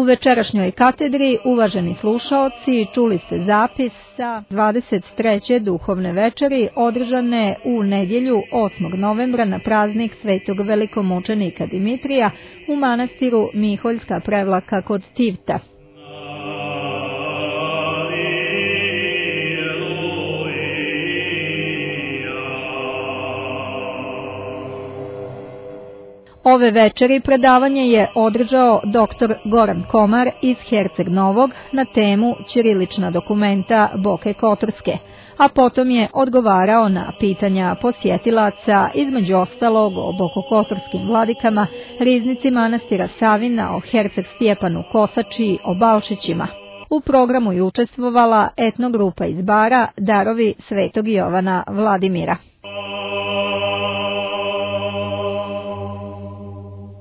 U večerašnjoj katedri, uvaženi slušaoci, čuli ste zapis sa 23. duhovne večeri održane u nedjelju 8. novembra na praznik Svetog velikomučenika Dimitrija u manastiru Miholjska Prevlaka kod Tivta. Ove večeri predavanje je održao dr. Goran Komar iz Herceg Novog na temu ćirilična dokumenta Boke Kotorske, a potom je odgovarao na pitanja posjetilaca, između ostalog o bokokotorskim vladikama, riznici manastira Savina, o Herceg Stjepanu Kosači, o Balšićima. U programu je učestvovala etnogrupa iz Bara Darovi Svetog Jovana Vladimira.